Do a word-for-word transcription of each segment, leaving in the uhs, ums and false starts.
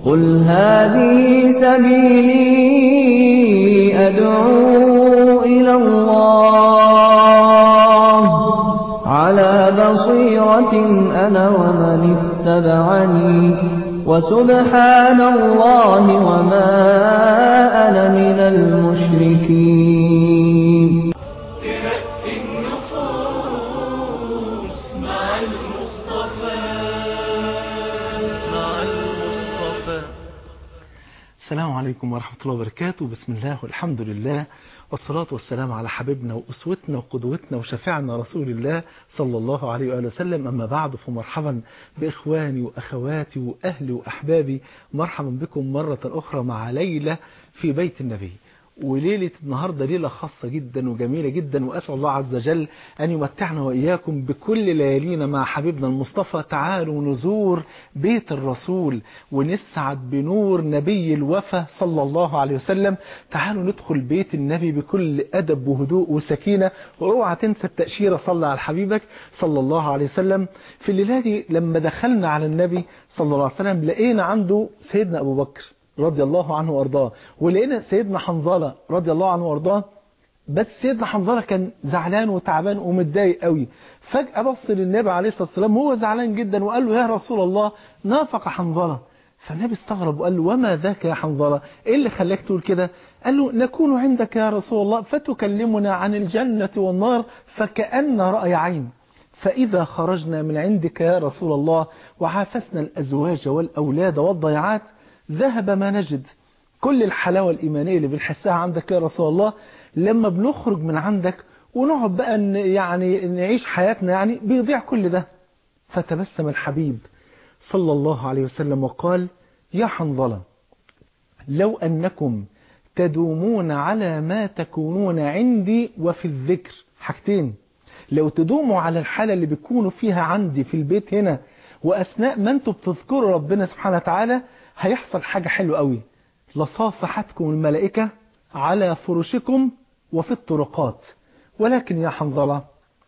قل هذه سبيلي أدعو إلى الله على بصيرة أنا ومن اتبعني وسبحان الله وما أنا من المشركين. ترقي النفوس مع المصطفى مع المصطفى. السلام عليكم ورحمة الله وبركاته. بسم الله والحمد لله والصلاة والسلام على حبيبنا وأسوتنا وقدوتنا وشفيعنا رسول الله صلى الله عليه وآله وسلم. أما بعد فمرحبا بإخواني وأخواتي وأهلي وأحبابي، مرحبا بكم مرة أخرى مع ليلة في بيت النبي. وليلة النهاردة ليلة خاصة جدا وجميلة جدا، وأسأل الله عز وجل أن يمتعنا وإياكم بكل ليالينا مع حبيبنا المصطفى. تعالوا نزور بيت الرسول ونسعد بنور نبي الوفا صلى الله عليه وسلم. تعالوا ندخل بيت النبي بكل أدب وهدوء وسكينة، واوعى تنسى التأشيرة صلى على حبيبك صلى الله عليه وسلم. في الليلة دي لما دخلنا على النبي صلى الله عليه وسلم لقينا عنده سيدنا أبو بكر رضي الله عنه وارضاه، ولقينا سيدنا حنظلة رضي الله عنه وارضاه. بس سيدنا حنظلة كان زعلان وتعبان ومتضايق قوي. فجأة بص للنبي عليه الصلاة والسلام وهو زعلان جدا وقال له يا رسول الله نافق حنظلة. فالنبي استغرب وقال له وما ذاك يا حنظلة، ايه اللي خلاك تقول كده؟ قال له نكون عندك يا رسول الله فتكلمنا عن الجنة والنار فكأن رأي عين، فإذا خرجنا من عندك يا رسول الله وعافسنا الأزواج والأولاد والضيعات ذهب ما نجد. كل الحلاوة الإيمانية اللي بنحسها عندك يا رسول الله لما بنخرج من عندك ونقعد بقى يعني نعيش حياتنا يعني بيضيع كل ده. فتبسم الحبيب صلى الله عليه وسلم وقال يا حنظلة لو أنكم تدومون على ما تكونون عندي وفي الذكر، حاجتين، لو تدوموا على الحالة اللي بيكونوا فيها عندي في البيت هنا وأثناء ما انتم بتذكروا ربنا سبحانه وتعالى هيحصل حاجة حلوة قوي، لصافحتكم الملائكة على فرشكم وفي الطرقات. ولكن يا حنظلة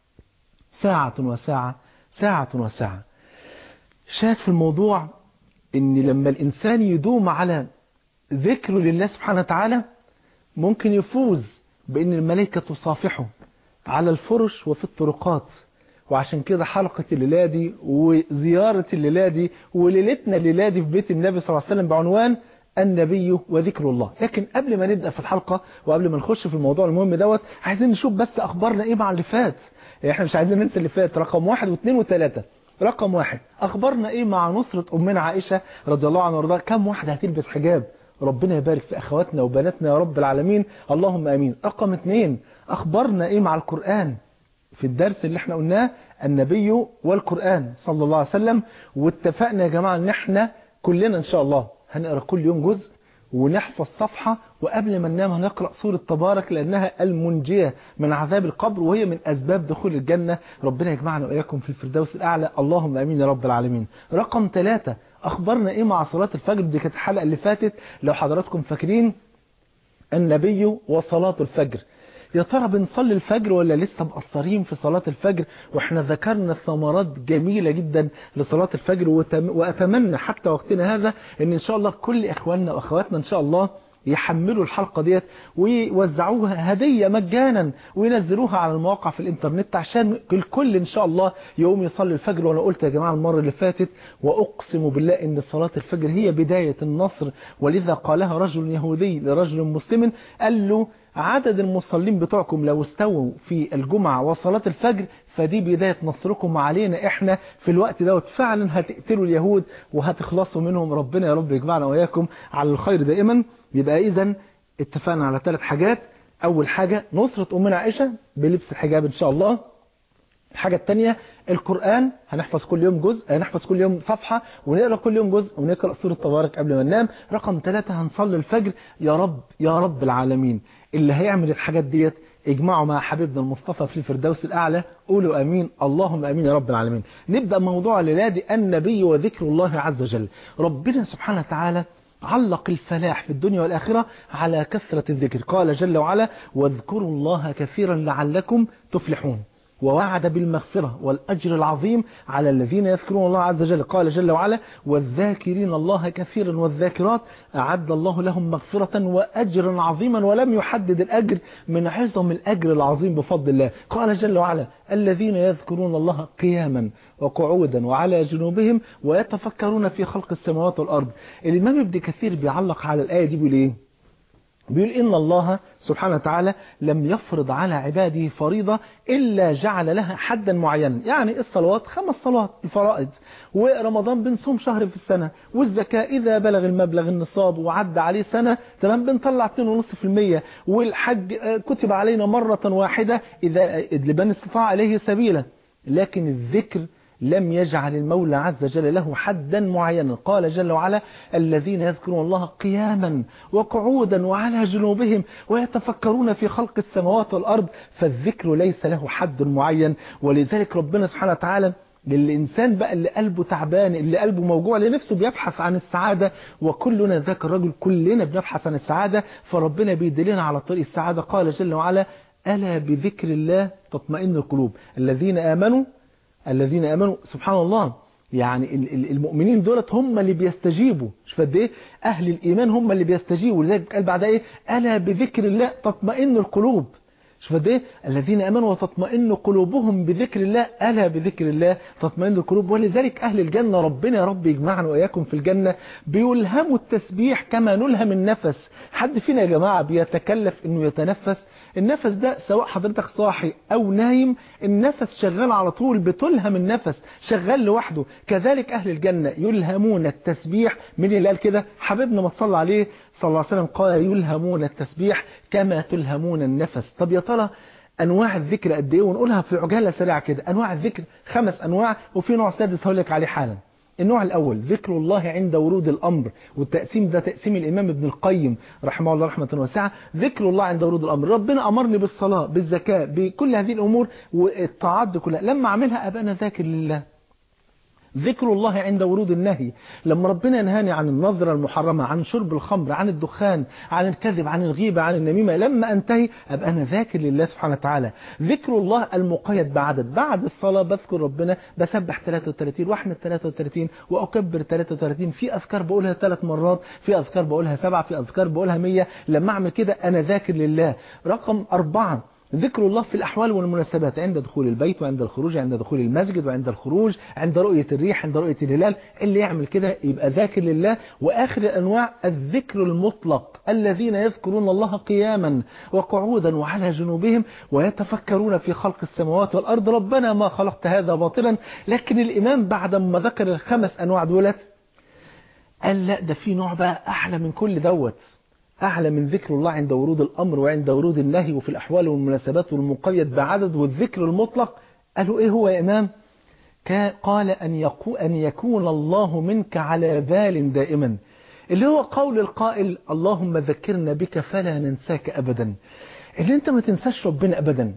ساعة وساعة ساعة وساعة. شاهد في الموضوع ان لما الانسان يدوم على ذكر لله سبحانه وتعالى ممكن يفوز بان الملائكة تصافحه على الفرش وفي الطرقات. وعشان كده حلقة الليلة دي وزيارة الليلة دي وليلتنا الليلة دي في بيت النبي صلى الله عليه وسلم بعنوان النبي وذكر الله. لكن قبل ما نبدأ في الحلقة وقبل ما نخش في الموضوع المهم دوت عايزين نشوف بس أخبارنا إيه مع اللي فات. احنا مش عايزين ننسى اللي فات، رقم واحد واثنين وثلاثة. رقم واحد أخبارنا إيه مع نصرة أمنا عائشة رضي الله عنها وارضاها؟ كم واحدة هتلبس حجاب؟ ربنا يبارك في أخواتنا وبناتنا يا رب العالمين، اللهم آمين. رقم اثنين أخبارنا إيه مع القرآن؟ في الدرس اللي احنا قلناه النبي والقرآن صلى الله عليه وسلم، واتفقنا يا جماعة ان احنا كلنا ان شاء الله هنقرأ كل يوم جزء ونحفظ صفحة، وقبل ما ننام هنقرأ سورة تبارك لأنها المنجية من عذاب القبر وهي من أسباب دخول الجنة. ربنا يجمعنا وإياكم في الفردوس الأعلى، اللهم آمين يا رب العالمين. رقم ثلاثة أخبرنا إيه مع صلاة الفجر؟ دي كانت الحلقة اللي فاتت لو حضراتكم فاكرين، النبي وصلاة الفجر. يا ترى بنصلي الفجر ولا لسه مقصرين في صلاة الفجر؟ واحنا ذكرنا ثمرات جميلة جدا لصلاة الفجر، وأتمنى حتى وقتنا هذا ان ان شاء الله كل اخواننا واخواتنا ان شاء الله يحملوا الحلقة ديت ويوزعوها هدية مجانا وينزلوها على المواقع في الانترنت عشان الكل ان شاء الله يقوم يصلي الفجر. وانا قلت يا جماعة المرة اللي فاتت واقسم بالله ان صلاة الفجر هي بداية النصر، ولذا قالها رجل يهودي لرجل مسلم قال له عدد المصلين بتوعكم لو استووا في الجمعة وصلاة الفجر فدي بداية نصركم علينا احنا في الوقت دوت. فعلا هتقتلوا اليهود وهتخلصوا منهم. ربنا يا رب يجمعنا وإياكم على الخير دائما. يبقى إذن اتفقنا على ثلاث حاجات. أول حاجة نصرة أمنا عائشة بلبس الحجاب إن شاء الله. الحاجة الثانية القرآن، هنحفظ كل يوم جزء، هنحفظ كل يوم صفحة ونقرأ كل يوم جزء ونقرأ سورة تبارك قبل ما ننام. رقم ثلاثة هنصلي الفجر. يا رب يا رب العالمين اللي هيعمل الحاجات ديت اجمعوا مع حبيبنا المصطفى في الفردوس الأعلى، قولوا أمين اللهم أمين يا رب العالمين. نبدأ موضوع الليلة دي النبي وذكر الله عز وجل. ربنا سبحانه وتعالى علق الفلاح في الدنيا والآخرة على كثرة الذكر. قال جل وعلا واذكروا الله كثيرا لعلكم تفلحون. ووعد بالمغفرة والأجر العظيم على الذين يذكرون الله عز وجل. قال جل وعلا والذاكرين الله كثيرا والذاكرات أعد الله لهم مغفرة وأجرا عظيما، ولم يحدد الأجر من عظم الأجر العظيم بفضل الله. قال جل وعلا الذين يذكرون الله قياما وقعودا وعلى جنوبهم ويتفكرون في خلق السماوات والأرض. الإمام ابن كثير بيعلق على الآية دي بيقول إيه؟ بيقول إن الله سبحانه وتعالى لم يفرض على عباده فريضة إلا جعل لها حدا معينا. يعني الصلوات خمس صلوات الفرائض، ورمضان بنصوم شهر في السنة، والزكاة إذا بلغ المبلغ النصاب وعد عليه سنة تمام بنطلع اثنين فاصلة خمسة بالمية، والحج كتب علينا مرة واحدة إذا لمن استطاع إليه سبيلا. لكن الذكر لم يجعل المولى عز وجل له حدا معينا. قال جل وعلا الذين يذكرون الله قياما وقعودا وعلى جنوبهم ويتفكرون في خلق السماوات والأرض. فالذكر ليس له حد معين. ولذلك ربنا سبحانه وتعالى للإنسان بقى اللي قلبه تعبان، اللي قلبه موجوع، اللي نفسه بيبحث عن السعادة، وكلنا ذاك الرجل كلنا بنبحث عن السعادة، فربنا بيدلنا على طريق السعادة. قال جل وعلا ألا بذكر الله تطمئن القلوب. الذين آمنوا الذين آمنوا سبحان الله، يعني المؤمنين دولت هم اللي بيستجيبوا. شوف قد ايه أهل الإيمان هم اللي بيستجيبوا. لذلك قال بعد ايه ألا بذكر الله تطمئن القلوب. شوف قد ايه الذين آمنوا وتطمئن قلوبهم بذكر الله، ألا بذكر الله تطمئن القلوب. ولذلك أهل الجنة ربنا يا رب يجمعنا وإياكم في الجنة بيلهموا التسبيح كما نلهم النفس. حد فينا يا جماعة بيتكلف إنه يتنفس؟ النفس ده سواء حضرتك صاحي أو نايم النفس شغال على طول، بتلهم النفس شغال لوحده. كذلك أهل الجنة يلهمون التسبيح. من اللي قال كده؟ حبيبنا ما تصلى عليه صلى الله عليه وسلم قال يلهمون التسبيح كما تلهمون النفس. طب يا ترى أنواع الذكر قد إيه؟ ونقولها في عجالة سريعة كده. أنواع الذكر خمس أنواع، وفي نوع سادس هقول لك عليه حالا. النوع الأول ذكر الله عند ورود الأمر، والتقسيم ده تقسيم الإمام ابن القيم رحمه الله رحمة واسعة. ذكر الله عند ورود الأمر، ربنا أمرني بالصلاة بالزكاة بكل هذه الأمور والطاعات دي كلها، لما أعملها أبقى أنا ذاكر لله. ذكر الله عند ورود النهي، لما ربنا ينهاني عن النظرة المحرمة، عن شرب الخمر، عن الدخان، عن الكذب، عن الغيبة، عن النميمة، لما أنتهي أبقى أنا ذاكر لله سبحانه وتعالى. ذكر الله المقيد بعدد، بعد الصلاة بذكر ربنا بسبح ثلاثة وثلاثين واحمد ثلاثة وثلاثين وأكبر ثلاثة وثلاثين، في أذكار بقولها ثلاث مرات، في أذكار بقولها سبعة، في أذكار بقولها مية. لما أعمل كده أنا ذاكر لله. رقم أربعة ذكر الله في الأحوال والمناسبات، عند دخول البيت وعند الخروج، عند دخول المسجد وعند الخروج، عند رؤية الريح، عند رؤية الهلال. اللي يعمل كده يبقى ذاكر لله. وآخر الأنواع الذكر المطلق، الذين يذكرون الله قياما وقعودا وعلى جنوبهم ويتفكرون في خلق السماوات والأرض ربنا ما خلقت هذا باطلا. لكن الإمام بعد ما ذكر الخمس أنواع دولت قال لا ده في نوع بقى أحلى من كل دوت، أعلى من ذكر الله عند ورود الأمر وعند ورود النهي وفي الأحوال والمناسبات والمقيد بعدد والذكر المطلق. قالوا إيه هو يا إمام؟ قال أن, يكو أن يكون الله منك على بال دائما، اللي هو قول القائل اللهم ذكرنا بك فلا ننساك أبدا. اللي أنت ما تنساش ربنا أبدا،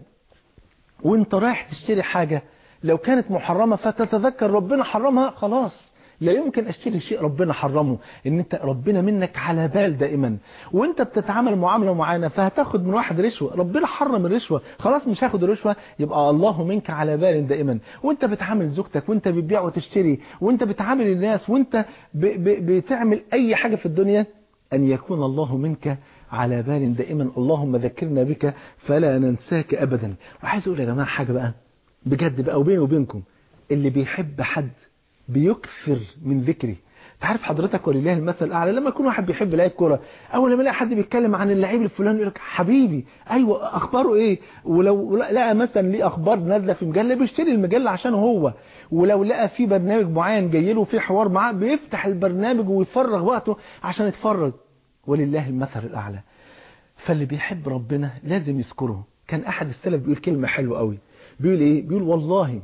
وانت رايح تشتري حاجة لو كانت محرمة فتتذكر ربنا حرمها، خلاص لا يمكن اشتري شيء ربنا حرمه. ان انت ربنا منك على بال دائما، وانت بتتعامل معامله معينه فهتاخد من واحد رشوه، ربنا حرم الرشوه، خلاص مش هاخد الرشوه، يبقى الله منك على بال دائما. وانت بتعامل زوجتك، وانت بتبيع وتشتري، وانت بتعامل الناس، وانت ب ب بتعمل اي حاجه في الدنيا، ان يكون الله منك على بال دائما. اللهم ذكرنا بك فلا ننساك ابدا. وعايز اقول يا جماعه حاجه بقى بجد بقى وبيني وبينكم، اللي بيحب حد بيكثر من ذكري. تعرف حضرتك ولله المثل الاعلى، لما يكون واحد بيحب لعيب كوره، اول ما يلاقي حد بيتكلم عن اللعيب الفلاني يقول لك حبيبي ايوه اخباره ايه، ولو لقى مثلا ليه اخبار نازله في مجله بيشتري المجله عشان هو، ولو لقى في برنامج معين جاي له فيه حوار معاه بيفتح البرنامج ويفرغ وقته عشان يتفرج. ولله المثل الاعلى. فاللي بيحب ربنا لازم يذكره. كان احد السلف بيقول كلمه حلوه قوي، بيقول ايه؟ بيقول والله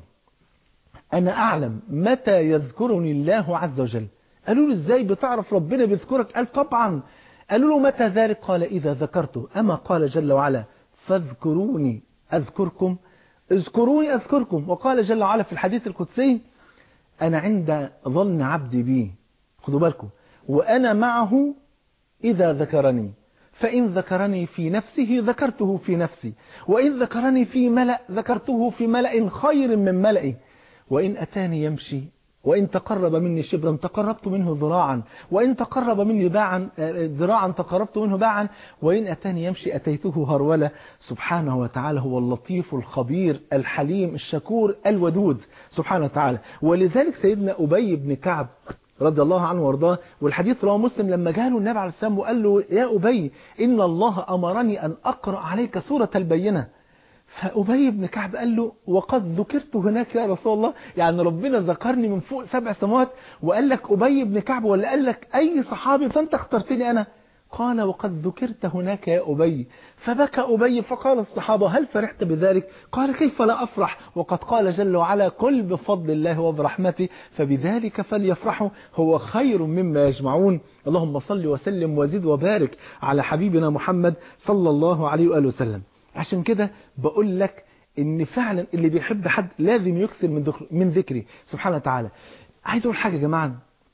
أنا أعلم متى يذكرني الله عز وجل. قالوا له إزاي بتعرف ربنا بيذكرك؟ قال طبعا. قالوا له متى ذلك؟ قال إذا ذكرته. أما قال جل وعلا فاذكروني أذكركم، اذكروني أذكركم. وقال جل وعلا في الحديث القدسي أنا عند ظن عبدي بي، خدوا بالكم، وأنا معه إذا ذكرني. فإن ذكرني في نفسه ذكرته في نفسي، وإن ذكرني في ملأ ذكرته في ملأ خير من ملئه، وإن أتاني يمشي وإن تقرب مني شبرا تقربت منه ذراعا، وإن تقرب مني باعا ذراعا تقربت منه باعا، وإن أتاني يمشي أتيته هرولة. سبحانه وتعالى هو اللطيف الخبير الحليم الشكور الودود سبحانه وتعالى. ولذلك سيدنا أبي بن كعب رضي الله عنه وارضاه، والحديث رواه مسلم، لما جاء النبي عليه السلام وقال له يا أبي إن الله أمرني أن أقرأ عليك سورة البينة، فأبي بن كعب قال له وقد ذكرت هناك يا رسول الله، يعني ربنا ذكرني من فوق سبع سماوات وقال لك أبي بن كعب ولا قال لك أي صحابي فأنت اخترتني أنا؟ قال وقد ذكرت هناك يا أبي. فبكى أبي فقال الصحابة هل فرحت بذلك؟ قال كيف لا أفرح وقد قال جل وعلا قل بفضل الله وبرحمته فبذلك فليفرحوا هو خير مما يجمعون. اللهم صل وسلم وزد وبارك على حبيبنا محمد صلى الله عليه وآله وسلم. عشان كده بقول لك ان فعلا اللي بيحب حد لازم يكثر من ذكر من ذكري سبحانه وتعالى. عايز اقول حاجه يا جماعه،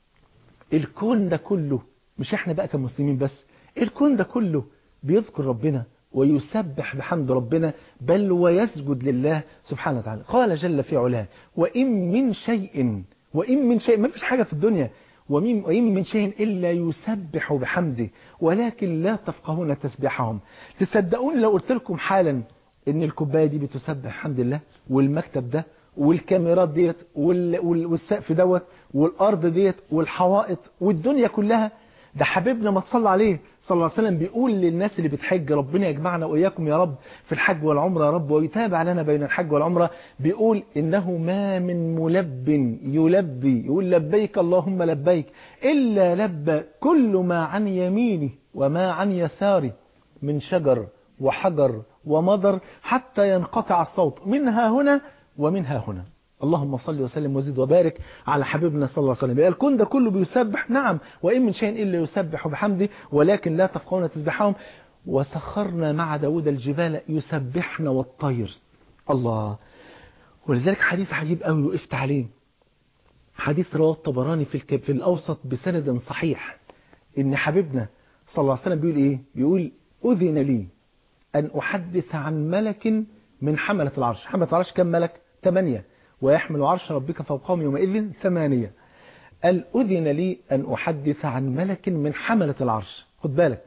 الكون ده كله مش احنا بقى كمسلمين بس، الكون ده كله بيذكر ربنا ويسبح بحمد ربنا بل ويسجد لله سبحانه وتعالى. قال جل في علاه وإن من شيء وإن من شيء، ما فيش حاجة في الدنيا وإن من شيء إلا يسبح بحمده ولكن لا تفقهون تسبيحهم. تصدقون لو قلت لكم حالا إن الكوباية دي بتسبح حمد الله، والمكتب ده والكاميرات ديت والسقف دوت والأرض ديت والحوائط والدنيا كلها، ده حبيبنا ما تصلى عليه صلى الله عليه وسلم بيقول للناس اللي بتحج ربنا يجمعنا وإياكم يا رب في الحج والعمرة يا رب ويتابع لنا بين الحج والعمرة، بيقول إنه ما من ملب يلبي يقول لبيك اللهم لبيك إلا لبى كل ما عن يمينه وما عن يساره من شجر وحجر ومضر حتى ينقطع الصوت منها هنا ومنها هنا. اللهم صل وسلم وزد وبارك على حبيبنا صلى الله عليه وسلم. الكون ده كله بيسبح، نعم، وإن من شيء إلا يسبح بحمده ولكن لا تفقهون تسبحهم. وسخرنا مع داود الجبال يسبحن والطير. الله. ولذلك حديث عجيب قوي وقفت عليه، حديث رواه الطبراني في في الأوسط بسند صحيح، إن حبيبنا صلى الله عليه وسلم بيقول إيه؟ بيقول أذن لي أن أحدث عن ملك من حملة العرش. حملة العرش كم ملك؟ ثمانية، ويحمل عرش ربك فوقهم يومئذ ثمانية. قال أذن لي أن أحدث عن ملك من حملة العرش. خد بالك،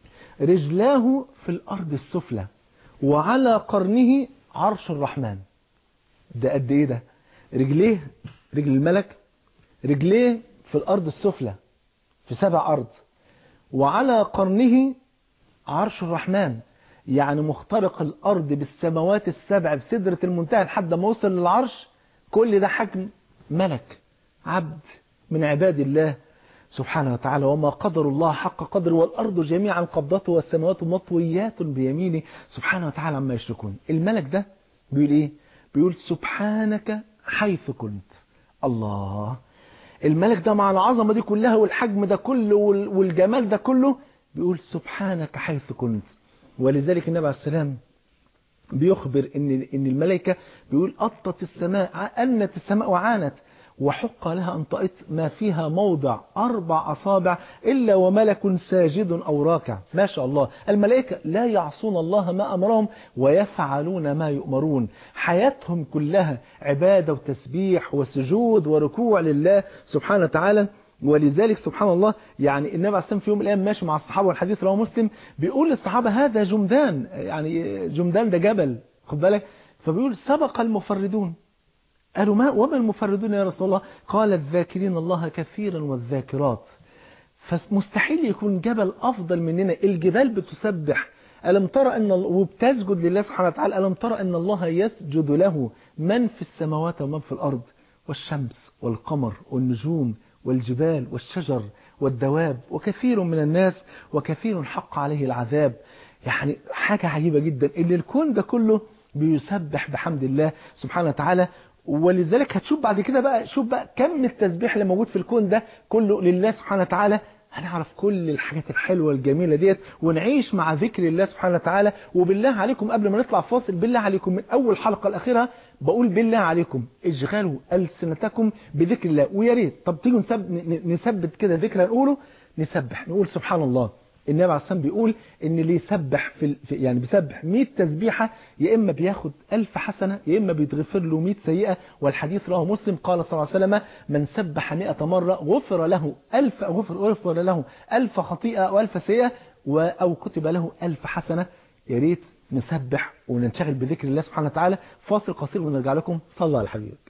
رجلاه في الأرض السفلى وعلى قرنه عرش الرحمن. ده قد إيه ده؟ رجليه، رجل الملك، رجليه في الأرض السفلى في سبع أرض، وعلى قرنه عرش الرحمن، يعني مخترق الأرض بالسماوات السبع بسدرة المنتهى لحد ما وصل للعرش. كل ده حجم ملك عبد من عباد الله سبحانه وتعالى. وما قدر الله حق قدر والأرض جميعا قبضته والسماوات مطويات بيمينه سبحانه وتعالى عما يشركون. الملك ده بيقول إيه؟ بيقول سبحانك حيث كنت. الله. الملك ده مع العظمة دي كلها والحجم ده كله والجمال ده كله بيقول سبحانك حيث كنت. ولذلك النبي عليه السلام بيخبر ان ان الملائكه بيقول أطت السماء أنت السماء وعانت وحق لها أن تأط ما فيها موضع أربع أصابع إلا وملك ساجد أو راكع. ما شاء الله. الملائكة لا يعصون الله ما أمرهم ويفعلون ما يؤمرون. حياتهم كلها عبادة وتسبيح وسجود وركوع لله سبحانه وتعالى. ولذلك سبحان الله يعني النبي عليه السلام في يوم من الأيام ماشي مع الصحابة والحديث رواه مسلم بيقول للصحابة هذا جمدان، يعني جمدان ده جبل، خد بالك. فبيقول سبق المفردون. قالوا ما وما المفردون يا رسول الله؟ قال الذاكرين الله كثيرا والذاكرات. فمستحيل يكون جبل أفضل مننا. الجبال بتسبح ألم ترى أن وبتسجد لله سبحانه وتعالى. ألم ترى أن الله يسجد له من في السماوات ومن في الأرض، والشمس والقمر والنجوم والجبال والشجر والدواب وكثير من الناس وكثير حق عليه العذاب. يعني حاجة عجيبة جدا اللي الكون ده كله بيسبح بحمد الله سبحانه وتعالى. ولذلك هتشوف بعد كده بقى، شوف بقى كم التسبيح اللي موجود في الكون ده كله لله سبحانه وتعالى. هنعرف كل الحاجات الحلوة الجميلة ديت ونعيش مع ذكر الله سبحانه وتعالى. وبالله عليكم قبل ما نطلع فاصل، بالله عليكم من أول حلقة الأخيرة بقول بالله عليكم اشغلوا ألسنتكم بذكر الله. ويا ريت طب تيجوا نثبت كده ذكر نقوله، نسبح نقول سبحان الله النبي عليه الصلاة والسلام بيقول ان اللي يسبح في يعني بيسبح مئة تسبيحة يا اما بياخد ألف حسنة يا اما بيتغفر له مئة سيئة. والحديث رواه مسلم قال صلى الله عليه وسلم من سبح مئة مرة غفر له ألف غفر غفر له ألف خطيئة أو ألف سيئة أو كتب له ألف حسنة. يا ريت نسبح وننشغل بذكر الله سبحانه وتعالى. فاصل قصير ونرجع لكم. صلى على حبيبك.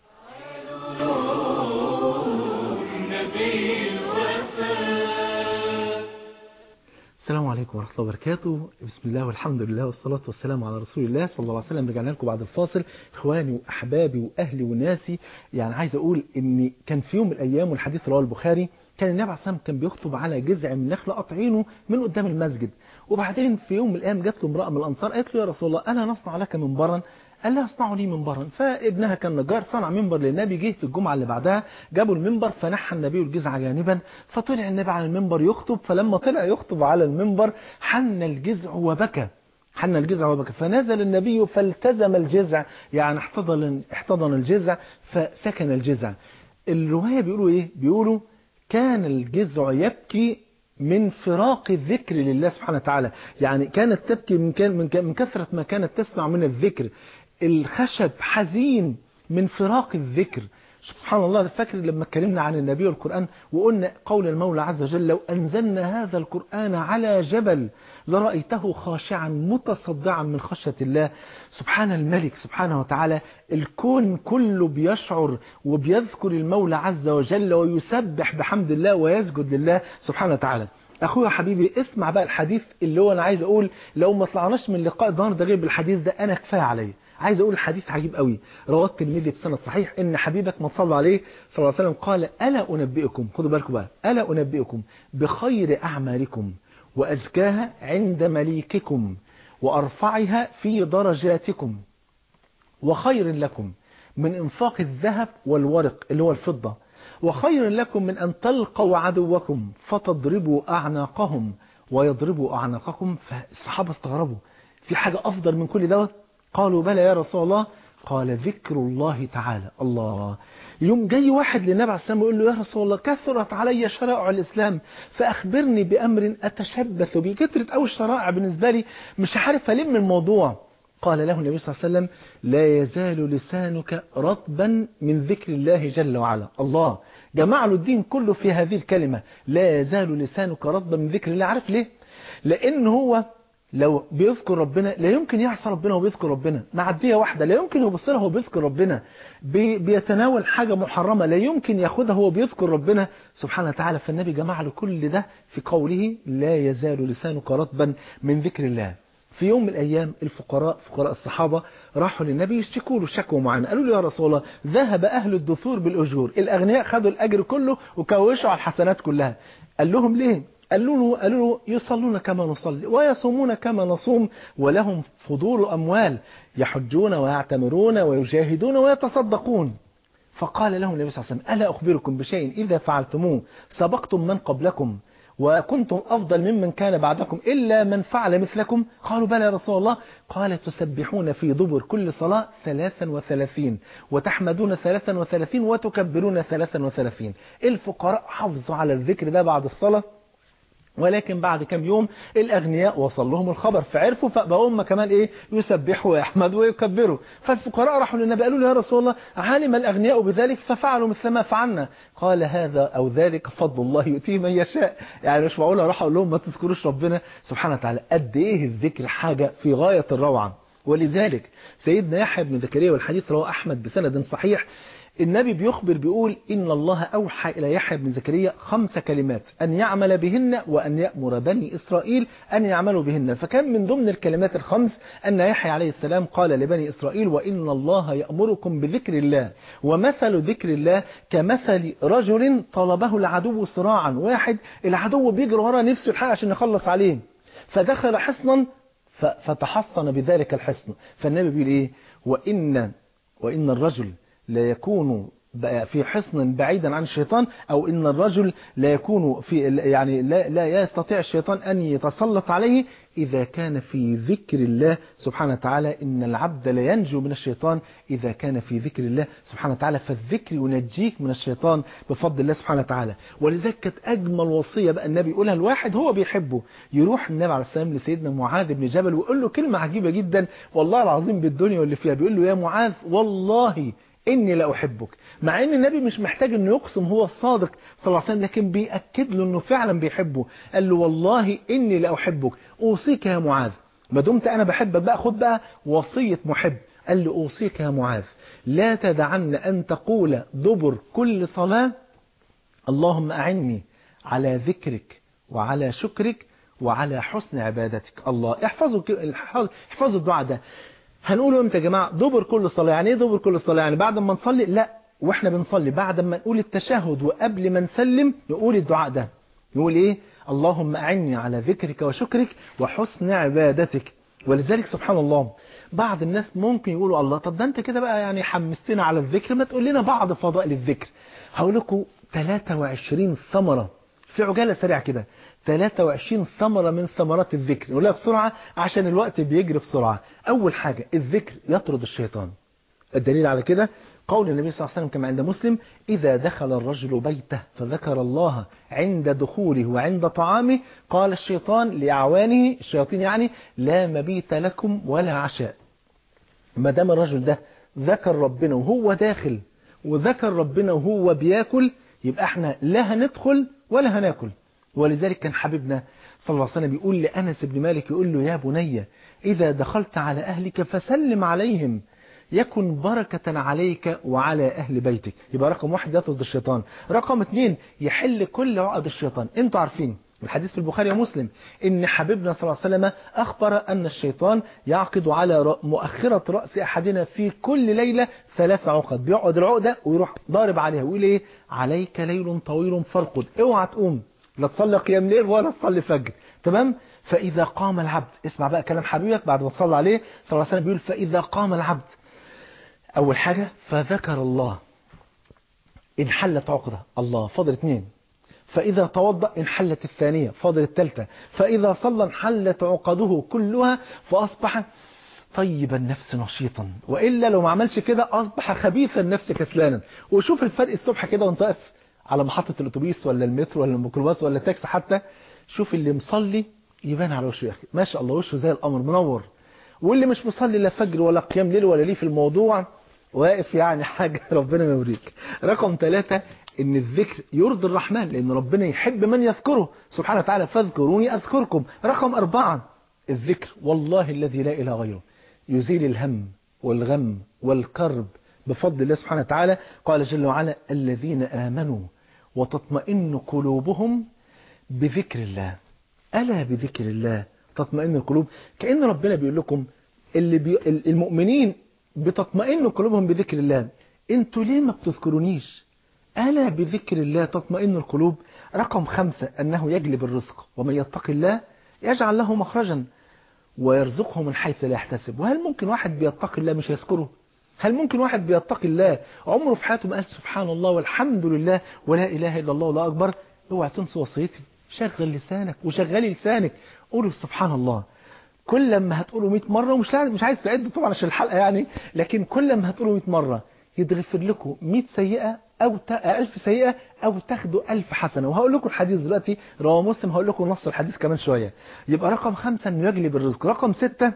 السلام عليكم ورحمة الله وبركاته. بسم الله والحمد لله والصلاة والسلام على رسول الله صلى الله عليه وسلم. رجعنا لكم بعد الفاصل. إخواني وأحبابي وأهلي وناسي، يعني عايز أقول إن كان في يوم من الأيام والحديث رواه البخاري كان النبي عليه الصلاة والسلام كان بيخطب على جذع من نخلة قاطعينه من قدام المسجد. وبعدين في يوم من الأيام جات له امرأة من الأنصار قالت له يا رسول الله أنا نصنع لك منبرا. قال لها اصنعوا لي منبرا. فابنها كان نجار صنع منبر للنبي. جه في الجمعة اللي بعدها جابوا المنبر فنحى النبي الجذع جانبا فطلع النبي على المنبر يخطب. فلما طلع يخطب على المنبر حن الجذع وبكى حن الجذع وبكى فنزل النبي فالتزم الجذع يعني احتضن احتضن الجذع فسكن الجذع. الرواية بيقولوا ايه؟ بيقولوا كان الجذع يبكي من فراق الذكر لله سبحانه وتعالى، يعني كانت تبكي من كان من كثرة ما كانت تسمع من الذكر. الخشب حزين من فراق الذكر. سبحان الله. فاكر لما اتكلمنا عن النبي والقرآن وقلنا قول المولى عز وجل لو أنزلنا هذا القرآن على جبل لرأيته خاشعا متصدعا من خشية الله. سبحان الملك سبحانه وتعالى. الكون كله بيشعر وبيذكر المولى عز وجل ويسبح بحمد الله ويسجد لله سبحانه وتعالى. أخويا حبيبي اسمع بقى الحديث اللي هو أنا عايز أقول لو ما طلعناش من لقاء النهارده غير بالحديث ده أنا كفاية عليا. عايز أقول الحديث عجيب قوي رواه الترمذي بسند صحيح إن حبيبك ما صلى عليه صلى الله عليه وسلم قال ألا أنبئكم، خدوا بالكم بقى، ألا أنبئكم بخير أعمالكم وأزكاها عند مليككم وأرفعها في درجاتكم وخير لكم من إنفاق الذهب والورق اللي هو الفضة وخير لكم من أن تلقوا عدوكم فتضربوا أعناقهم ويضربوا أعناقكم. فالصحابة استغربوا في حاجة أفضل من كل دوت؟ قالوا بلى يا رسول الله. قال ذكر الله تعالى. الله. يوم جاي واحد للنبي عليه السلام يقول له يا رسول الله كثرت علي شرائع الإسلام فأخبرني بأمر أتشبث به. كثرت أو الشرائع بالنسبة لي مش عارف ألم الموضوع. قال له النبي صلى الله عليه وسلم لا يزال لسانك رطبا من ذكر الله جل وعلا. الله. جمع له الدين كله في هذه الكلمة لا يزال لسانك رطبا من ذكر الله. عارف ليه؟ لأن هو لو بيذكر ربنا لا يمكن يعصى ربنا وبيذكر ربنا. معدية واحدة لا يمكن يبص لها وبيذكر ربنا. بي بيتناول حاجة محرمة لا يمكن ياخدها وهو بيذكر ربنا سبحانه وتعالى. فالنبي جمع له كل ده في قوله لا يزال لسانك رطبا من ذكر الله. في يوم من الأيام الفقراء فقراء الصحابة راحوا للنبي يشتكوا له شكوى معينة. قالوا له يا رسول الله ذهب أهل الدثور بالأجور. الأغنياء خدوا الأجر كله وكوشوا على الحسنات كلها. قال لهم ليه؟ قالوا له قالوا له يصلون كما نصلي ويصومون كما نصوم ولهم فضول أموال يحجون ويعتمرون ويجاهدون ويتصدقون. فقال لهم النبي صلى الله عليه وسلم ألا أخبركم بشيء إذا فعلتموه سبقتم من قبلكم وكنتم أفضل ممن كان بعدكم إلا من فعل مثلكم؟ قالوا بلى يا رسول الله. قال تسبحون في دبر كل صلاة ثلاثا وثلاثين وتحمدون ثلاثا وثلاثين وتكبرون ثلاثا وثلاثين. الفقراء حافظوا على الذكر ده بعد الصلاة ولكن بعد كم يوم الأغنياء وصل لهم الخبر فعرفوا فبقوا هم كمان إيه يسبحوا ويحمدوا ويكبروا. فالفقراء راحوا للنبي قالوا له يا رسول الله علم الأغنياء بذلك ففعلوا مثل ما فعلنا. قال هذا أو ذلك فضل الله يؤتيه من يشاء. يعني مش معقول راح أقول لهم ما تذكروش ربنا سبحانه وتعالى. قد إيه الذكر حاجة في غاية الروعة. ولذلك سيدنا يحيى بن زكريا والحديث رواه أحمد بسند صحيح النبي بيخبر بيقول إن الله أوحى إلى يحيى بن زكريا خمس كلمات أن يعمل بهن وأن يأمر بني إسرائيل أن يعملوا بهن. فكان من ضمن الكلمات الخمس أن يحيى عليه السلام قال لبني إسرائيل وإن الله يأمركم بذكر الله ومثل ذكر الله كمثل رجل طلبه العدو صراعا. واحد العدو بيجري ورا نفسه الحق عشان يخلص عليه فدخل حصنا فتحصن بذلك الحصن. فالنبي بيقول إيه وإن, وإن الرجل لا يكون في حصن بعيدا عن الشيطان، أو إن الرجل لا يكون في يعني لا, لا يستطيع الشيطان أن يتسلط عليه إذا كان في ذكر الله سبحانه وتعالى. إن العبد لا ينجو من الشيطان إذا كان في ذكر الله سبحانه وتعالى، فالذكر ينجيك من الشيطان بفضل الله سبحانه وتعالى. ولذلك كانت أجمل وصية بقى النبي يقولها الواحد هو بيحبه، يروح النبي عليه السلام لسيدنا معاذ بن جبل ويقول له كلمة عجيبة جدا والله العظيم بالدنيا واللي فيها، بيقول له يا معاذ والله إني لا أحبك. مع إن النبي مش محتاج إنه يقسم، هو الصادق صلى الله عليه وسلم، لكن بيأكد له إنه فعلا بيحبه. قال له والله إني لا أحبك، أوصيك يا معاذ، ما دمت أنا بحبك بقى خد بقى وصية محب. قال له أوصيك يا معاذ لا تدعن أن تقول دبر كل صلاة اللهم أعني على ذكرك وعلى شكرك وعلى حسن عبادتك. الله، احفظوا احفظوا الدعاء ده. هنقوله امتى يا جماعه؟ دبر كل صلاه. يعني ايه دبر كل صلاه؟ يعني بعد ما نصلي؟ لا، واحنا بنصلي بعد ما نقول التشهد وقبل ما نسلم نقول الدعاء ده. نقول ايه؟ اللهم اعني على ذكرك وشكرك وحسن عبادتك. ولذلك سبحان الله بعض الناس ممكن يقولوا الله طب ده انت كده بقى يعني حمستنا على الذكر، ما تقول لنا بعض فضائل الذكر. هقول لكم ثلاثة وعشرين ثمره في عجاله سريعه كده، ثلاثة وعشرين ثمرة من ثمرات الذكر. نقولها بسرعة عشان الوقت بيجري بسرعة. أول حاجة الذكر يطرد الشيطان. الدليل على كده قول النبي صلى الله عليه وسلم كما عند مسلم: إذا دخل الرجل بيته فذكر الله عند دخوله وعند طعامه قال الشيطان لأعوانه، الشياطين يعني: لا مبيت لكم ولا عشاء. ما دام الرجل ده ذكر ربنا وهو داخل وذكر ربنا وهو بياكل، يبقى احنا لا هندخل ولا هناكل. ولذلك كان حبيبنا صلى الله عليه وسلم يقول لأنس بن مالك، يقول له: يا بني إذا دخلت على أهلك فسلم عليهم يكن بركة عليك وعلى أهل بيتك. يبقى رقم واحد يطرد الشيطان. رقم اثنين يحل كل عقد الشيطان. انتوا عارفين الحديث في البخاري ومسلم ان حبيبنا صلى الله عليه وسلم أخبر أن الشيطان يعقد على مؤخرة رأس أحدنا في كل ليلة ثلاث عقد. بيقعد العقدة ويروح ضارب عليها ويقول ايه: عليك ليل طويل فارقد، اوعى تقوم لا تصلي قيام ليل ولا تصلي فجر. تمام؟ فإذا قام العبد، اسمع بقى كلام حبيبك بعد ما تصلي عليه صلى الله عليه وسلم، بيقول: فإذا قام العبد أول حاجة فذكر الله انحلت عقدة الله، فاضل اثنين. فإذا توضأ انحلت الثانية، فاضل الثالثة. فإذا صلى انحلت عقده كلها فأصبح طيب النفس نشيطا، وإلا لو ما عملش كده أصبح خبيث النفس كسلانا. وشوف الفرق الصبح كده وانت واقف على محطة الأتوبيس ولا المترو ولا الميكروباص ولا التاكسي حتى، شوف اللي مصلي يبان على وشه يا أخي ما شاء الله وشه زي القمر منور، واللي مش مصلي لا فجر ولا قيام ليل ولا ليه في الموضوع واقف يعني حاجة ربنا ما يوريك. رقم ثلاثة ان الذكر يرضي الرحمن، لان ربنا يحب من يذكره سبحانه وتعالى: فاذكروني اذكركم. رقم أربعة الذكر والله الذي لا إله غيره يزيل الهم والغم والكرب بفضل الله سبحانه وتعالى. قال جل وعلا: الذين آمنوا وتطمئن قلوبهم بذكر الله، ألا بذكر الله تطمئن القلوب. كأن ربنا بيقول لكم اللي بي... المؤمنين بتطمئن قلوبهم بذكر الله، انتوا ليه ما بتذكرونيش؟ ألا بذكر الله تطمئن القلوب. رقم خمسة أنه يجلب الرزق، ومن يتق الله يجعل له مخرجا ويرزقه من حيث لا يحتسب. وهل ممكن واحد بيتقي الله مش يذكره؟ هل ممكن واحد بيتقي الله عمره في حياته ما قال سبحان الله والحمد لله ولا إله إلا الله ولا أكبر؟ اوعى تنسوا وصيتي، شغل لسانك وشغلي لسانك، قولوا سبحان الله. كل ما هتقولوا مئة مرة، ومش مش عايز تعد طبعا عشان الحلقة يعني، لكن كل ما هتقولوا مئة مرة يتغفر لكم مئة سيئة أو ألف سيئة أو تاخدوا ألف حسنة. وهقول لكم الحديث دلوقتي رواه مسلم، هقول لكم نص الحديث كمان شوية. يبقى رقم خمسة إنه يجلب الرزق. رقم ستة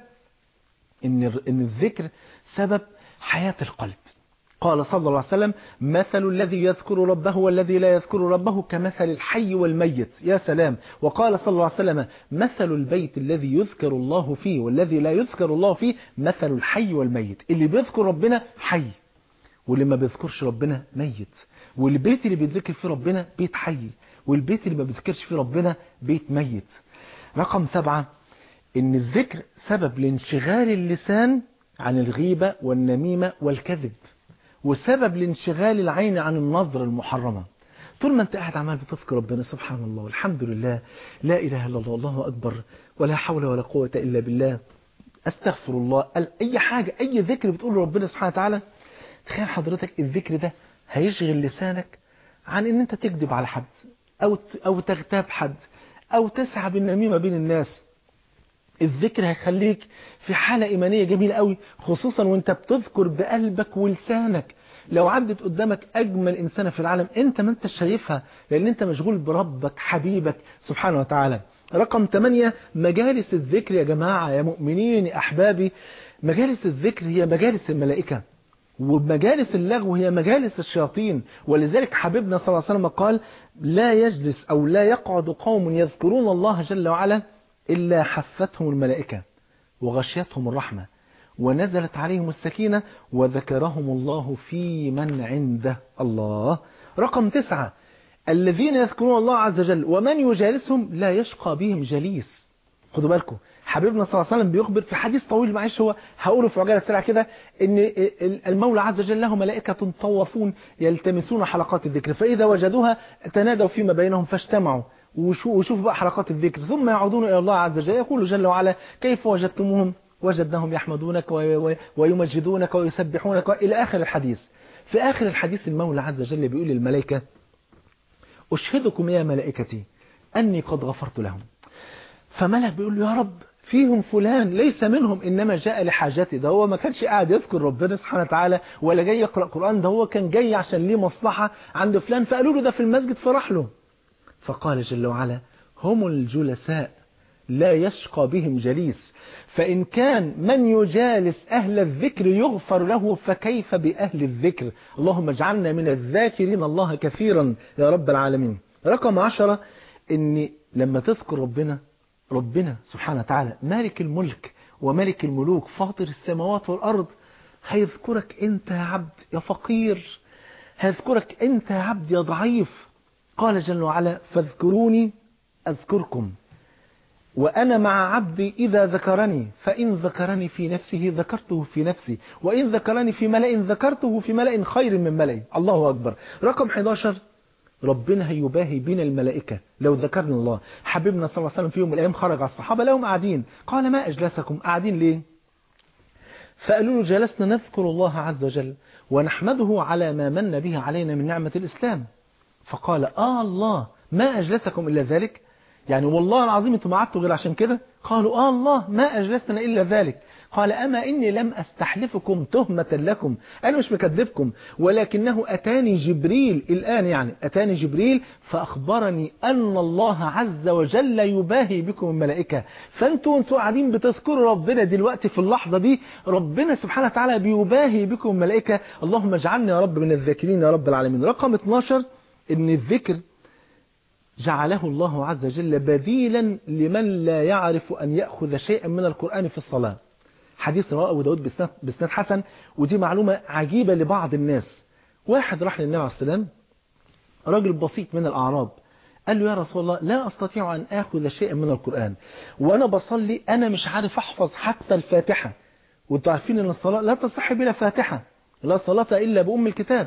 إن إن الذكر سبب حياة القلب. قال صلى الله عليه وسلم: مثل الذي يذكر ربه والذي لا يذكر ربه كمثل الحي والميت. يا سلام. وقال صلى الله عليه وسلم: مثل البيت الذي يذكر الله فيه والذي لا يذكر الله فيه مثل الحي والميت. اللي بيذكر ربنا حي، واللي ما بيذكرش ربنا ميت. والبيت اللي بيتذكر فيه ربنا بيت حي، والبيت اللي ما بيذكرش فيه ربنا بيت ميت. رقم سبعة إن الذكر سبب لانشغال اللسان عن الغيبة والنميمة والكذب، وسبب لانشغال العين عن النظر المحرمة. طول ما انت قاعد عمال بتذكر ربنا سبحان الله والحمد لله لا إله إلا الله والله أكبر ولا حول ولا قوة إلا بالله أستغفر الله، أي حاجة أي ذكر بتقول ربنا سبحانه وتعالى، تخيل حضرتك الذكر ده هيشغل لسانك عن ان انت تكذب على حد او او تغتاب حد او تسعى بالنميمة بين الناس. الذكر هيخليك في حالة إيمانية جميلة قوي، خصوصا وانت بتذكر بقلبك ولسانك. لو عدت قدامك أجمل إنسانة في العالم انت ما انت شايفها، لأن انت مشغول بربك حبيبك سبحانه وتعالى. رقم ثمانية، مجالس الذكر يا جماعة يا مؤمنين يا أحبابي. مجالس الذكر هي مجالس الملائكة، ومجالس اللغو هي مجالس الشياطين. ولذلك حبيبنا صلى الله عليه وسلم قال لا يجلس أو لا يقعد قوم يذكرون الله جل وعلا إلا حفتهم الملائكة وغشيتهم الرحمة ونزلت عليهم السكينة وذكرهم الله في من عنده. الله. رقم تسعة، الذين يذكرون الله عز وجل ومن يجالسهم لا يشقى بهم جليس. خدوا بالكم، حبيبنا صلى الله عليه وسلم بيخبر في حديث طويل، معيش هو هقوله في عجالة سريعة كده، ان المولى عز وجل له ملائكة طوافون يلتمسون حلقات الذكر، فإذا وجدوها تنادوا فيما بينهم فاجتمعوا وشوفوا بقى حلقات الذكر، ثم يعودون إلى الله عز وجل يقول جل وعلا كيف وجدتموهم؟ وجدناهم يحمدونك ويمجدونك ويسبحونك إلى آخر الحديث. في آخر الحديث المولى عز وجل بيقول للملائكة أشهدكم يا ملائكتي أني قد غفرت لهم. فملك بيقول له يا رب فيهم فلان ليس منهم إنما جاء لحاجته، ده هو ما كانش قاعد يذكر ربنا سبحانه وتعالى ولا جاي يقرأ قرآن، ده هو كان جاي عشان ليه مصلحة عند فلان، فقالوا له ده في المسجد فرح له. فقال جل وعلا هم الجلساء لا يشقى بهم جليس، فإن كان من يجالس أهل الذكر يغفر له فكيف بأهل الذكر. اللهم اجعلنا من الذاكرين الله كثيرا يا رب العالمين. رقم عشرة، إن لما تذكر ربنا ربنا سبحانه وتعالى مالك الملك وملك الملوك فاطر السماوات والأرض، هيذكرك أنت يا عبد يا فقير، هيذكرك أنت يا عبد يا ضعيف. قال جل وعلا فاذكروني أذكركم وأنا مع عبدي إذا ذكرني فإن ذكرني في نفسه ذكرته في نفسي وإن ذكرني في ملأ ذكرته في ملأ خير من ملأ. الله أكبر. رقم إحدى عشر، ربنا هيباهي بين الملائكة لو ذكرنا الله. حبيبنا صلى الله عليه وسلم في يوم من الأيام خرج على الصحابة لهم قاعدين، قال ما أجلسكم قاعدين ليه؟ فقالوا له جلسنا نذكر الله عز وجل ونحمده على ما من به علينا من نعمة الإسلام. فقال آه الله ما أجلسكم إلا ذلك، يعني والله العظيم انتم قعدتوا غير عشان كده؟ قالوا آه الله ما أجلسنا إلا ذلك. قال أما إني لم أستحلفكم تهمة لكم، أنا مش مكذبكم، ولكنه أتاني جبريل الآن، يعني أتاني جبريل فأخبرني أن الله عز وجل يباهي بكم الملائكة. فأنتوا أنتوا قاعدين بتذكروا ربنا دلوقتي في اللحظة دي، ربنا سبحانه وتعالى بيباهي بكم الملائكة. اللهم اجعلنا يا رب من الذاكرين يا رب العالمين. رقم اتناشر، إن الذكر جعله الله عز وجل بديلا لمن لا يعرف أن يأخذ شيئا من القرآن في الصلاة. حديث رواه أبو داود بسند حسن، ودي معلومة عجيبة لبعض الناس. واحد راح للنبي عليه السلام، راجل بسيط من الأعراب، قال له يا رسول الله لا أستطيع أن أخذ شيئا من القرآن وأنا بصلي أنا مش عارف أحفظ حتى الفاتحة، وانتوا عارفين أن الصلاة لا تصح بلا فاتحة، لا صلاة إلا بأم الكتاب.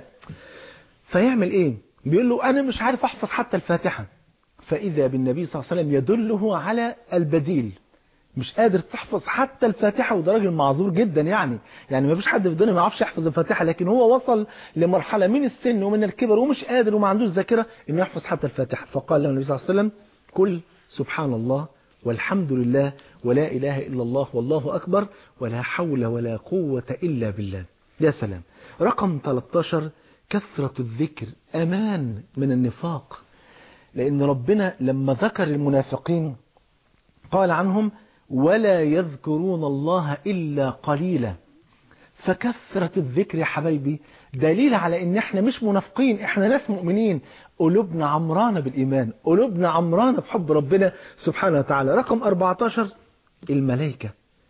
فيعمل إيه؟ بيقول له أنا مش عارف أحفظ حتى الفاتحة. فإذا بالنبي صلى الله عليه وسلم يدله على البديل، مش قادر تحفظ حتى الفاتحة، وده راجل معذور جدا، يعني يعني ما فيش حد في الدنيا ما يعرفش يحفظ الفاتحة، لكن هو وصل لمرحلة من السن ومن الكبر ومش قادر وما عندوش ذاكرة انه يحفظ حتى الفاتحة. فقال له النبي صلى الله عليه وسلم قل سبحان الله والحمد لله ولا إله إلا الله والله أكبر ولا حول ولا قوة إلا بالله. يا سلام. رقم ثلاثة عشر، كثرة الذكر أمان من النفاق، لأن ربنا لما ذكر المنافقين قال عنهم ولا يذكرون الله إلا قليلا. فكثرة الذكر يا حبايبي دليل على ان احنا مش منافقين، احنا ناس مؤمنين، قلوبنا عمرانة بالإيمان، قلوبنا عمرانة بحب ربنا سبحانه وتعالى. رقم أربعة عشر، الملائكة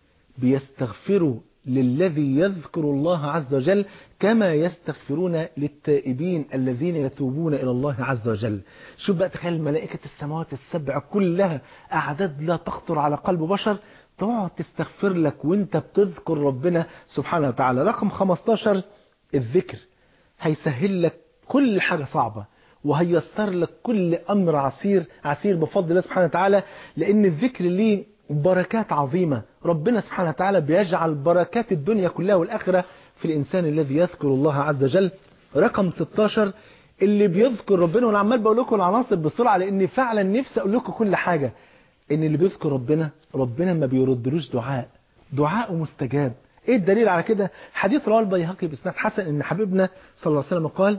بيستغفروا للذي يذكر الله عز وجل كما يستغفرون للتائبين الذين يتوبون إلى الله عز وجل. شوف بقى، تخيل ملائكة السماوات السبع كلها أعداد لا تخطر على قلب بشر تقعد تستغفر لك وانت بتذكر ربنا سبحانه وتعالى. رقم خمسة عشر، الذكر هيسهل لك كل حاجة صعبة وهيسر لك كل أمر عسير عسير بفضل الله سبحانه وتعالى، لأن الذكر ليه بركات عظيمة. ربنا سبحانه وتعالى بيجعل بركات الدنيا كلها والآخرة في الإنسان الذي يذكر الله عز وجل. رقم ستاشر اللي بيذكر ربنا. وانا عمال بقول لكم العناصر بسرعه لان فعلا نفسي اقول لكم كل حاجه. ان اللي بيذكر ربنا ربنا ما بيردلوش دعاء، دعاءه مستجاب. ايه الدليل على كده؟ حديث رواه البيهقي باسناد حسن ان حبيبنا صلى الله عليه وسلم قال: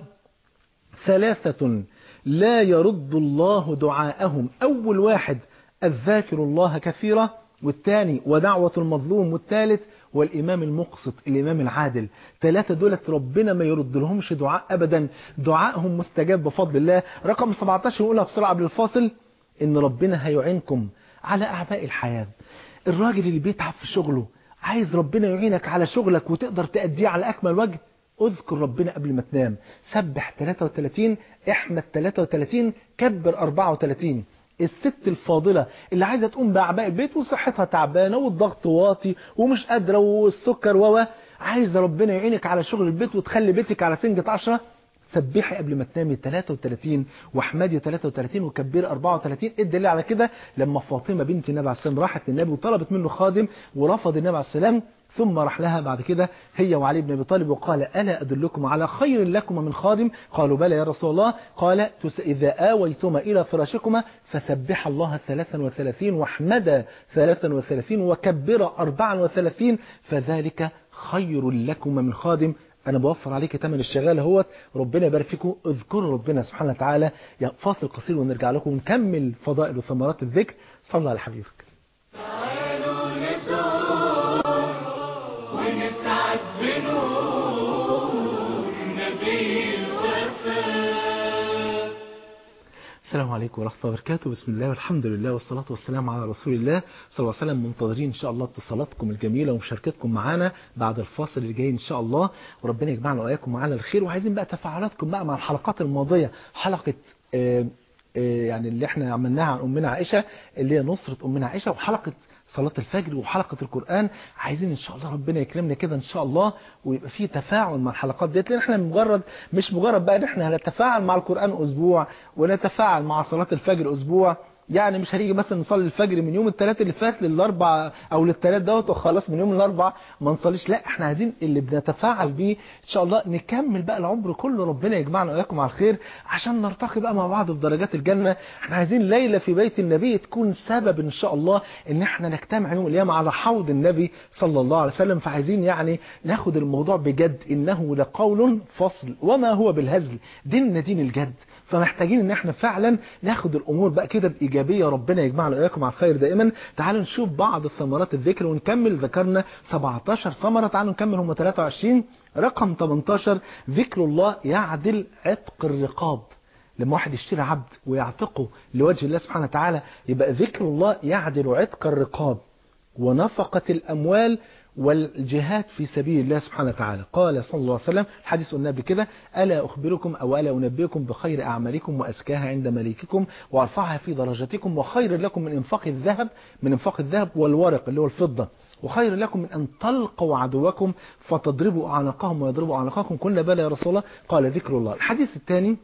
ثلاثة لا يرد الله دعاءهم. اول واحد الذاكر الله كثيرا، والثاني ودعوة المظلوم، والثالث والإمام المقسط الإمام العادل. ثلاثة دولت ربنا ما يرد لهمش دعاء أبدا، دعائهم مستجاب بفضل الله. رقم سبعتاشر نقولها بسرعة قبل الفاصل، إن ربنا هيعينكم على أعباء الحياة. الراجل اللي بيتعب في شغله عايز ربنا يعينك على شغلك وتقدر تأديه على أكمل وجه، اذكر ربنا قبل ما تنام. سبح ثلاثة وثلاثين، احمد ثلاثة وثلاثين، كبر أربعة وثلاثين. الست الفاضلة اللي عايزة تقوم بأعباء البيت وصحتها تعبانة والضغط واطي ومش قادرة والسكر ووا، عايزة ربنا يعينك على شغل البيت وتخلي بيتك على سنجة عشرة، سبحي قبل ما تنامي ثلاثة وثلاثين، واحمدي ثلاثة وثلاثين، وكبري أربعة وثلاثين. ايه الدليل على كده؟ لما فاطمة بنت النبي عليه السلام راحت للنبي وطلبت منه خادم ورفض النبي عليه السلام، ثم راح لها بعد كده هي وعلي بن ابي طالب وقال: ألا أدلكم على خير لكم من خادم؟ قالوا: بلى يا رسول الله. قال: إذا آويتما إلى فراشكما فسبح الله ثلاثا وثلاثين، واحمد ثلاثا وثلاثين، وكبر أربعا وثلاثين، فذلك خير لكم من خادم. أنا بوفر عليك ثمن الشغال اهوت. ربنا يبارك فيكم. اذكروا ربنا سبحانه وتعالى. يا فاصل قصير ونرجع لكم ونكمل فضائل وثمرات الذكر. صلى على حبيبك. تعالوا نزور ونسعد بنور نبي الوفاء. السلام عليكم ورحمة الله وبركاته. بسم الله والحمد لله والصلاة والسلام على رسول الله صلى الله عليه وسلم. منتظرين إن شاء الله اتصالاتكم الجميلة ومشاركتكم معنا بعد الفاصل اللي جاي إن شاء الله، وربنا يجمعنا وإياكم معنا الخير. وعايزين بقى تفاعلاتكم بقى مع الحلقات الماضية، حلقة آه آه يعني اللي احنا عملناها عن أمنا عائشة اللي هي نصرة أمنا عائشة، وحلقة صلاة الفجر، وحلقة القرآن. عايزين إن شاء الله ربنا يكرمنا كده إن شاء الله ويبقى فيه تفاعل مع الحلقات ديت، لأن احنا مجرد مش مجرد بقى إن احنا هنتفاعل مع القرآن أسبوع ونتفاعل مع صلاة الفجر أسبوع. يعني مش هنيجي مثلا نصلي الفجر من يوم الثلاث اللي فات للاربع او للثلاث دوت وخلاص من يوم الاربع ما نصليش. لا، احنا عايزين اللي بنتفاعل بيه ان شاء الله نكمل بقى العمر كله. ربنا يجمعنا واياكم على الخير عشان نرتقي بقى مع بعض في درجات الجنة. احنا عايزين ليلة في بيت النبي تكون سبب ان شاء الله ان احنا نجتمع يوم القيامة على حوض النبي صلى الله عليه وسلم. فعايزين يعني ناخد الموضوع بجد. انه لقول فصل وما هو بالهزل، ديننا دين الجد. فمحتاجين ان احنا فعلا ناخد الامور بقى كده بايجابيه. ربنا يجمعنا واياكم على الخير دائما. تعالوا نشوف بعض ثمرات الذكر ونكمل. ذكرنا سبعتاشر ثمره، تعالوا نكمل هم ثلاثة وعشرين. رقم ثمانية عشر ذكر الله يعدل عتق الرقاب. لما واحد يشتري عبد ويعتقه لوجه الله سبحانه وتعالى يبقى ذكر الله يعدل عتق الرقاب ونفقة الأموال والجهاد في سبيل الله سبحانه وتعالى. قال صلى الله عليه وسلم، الحديث قلنا بكده: ألا أخبركم أو ألا أنبئكم بخير أعمالكم وأزكاها عند مليككم وأرفعها في درجاتكم وخير لكم من إنفاق الذهب من إنفاق الذهب والورق اللي هو الفضة وخير لكم من أن تلقوا عدوكم فتضربوا أعناقهم ويضربوا أعناقكم. قلنا بلى يا رسول الله. قال: ذكر الله. الحديث الثاني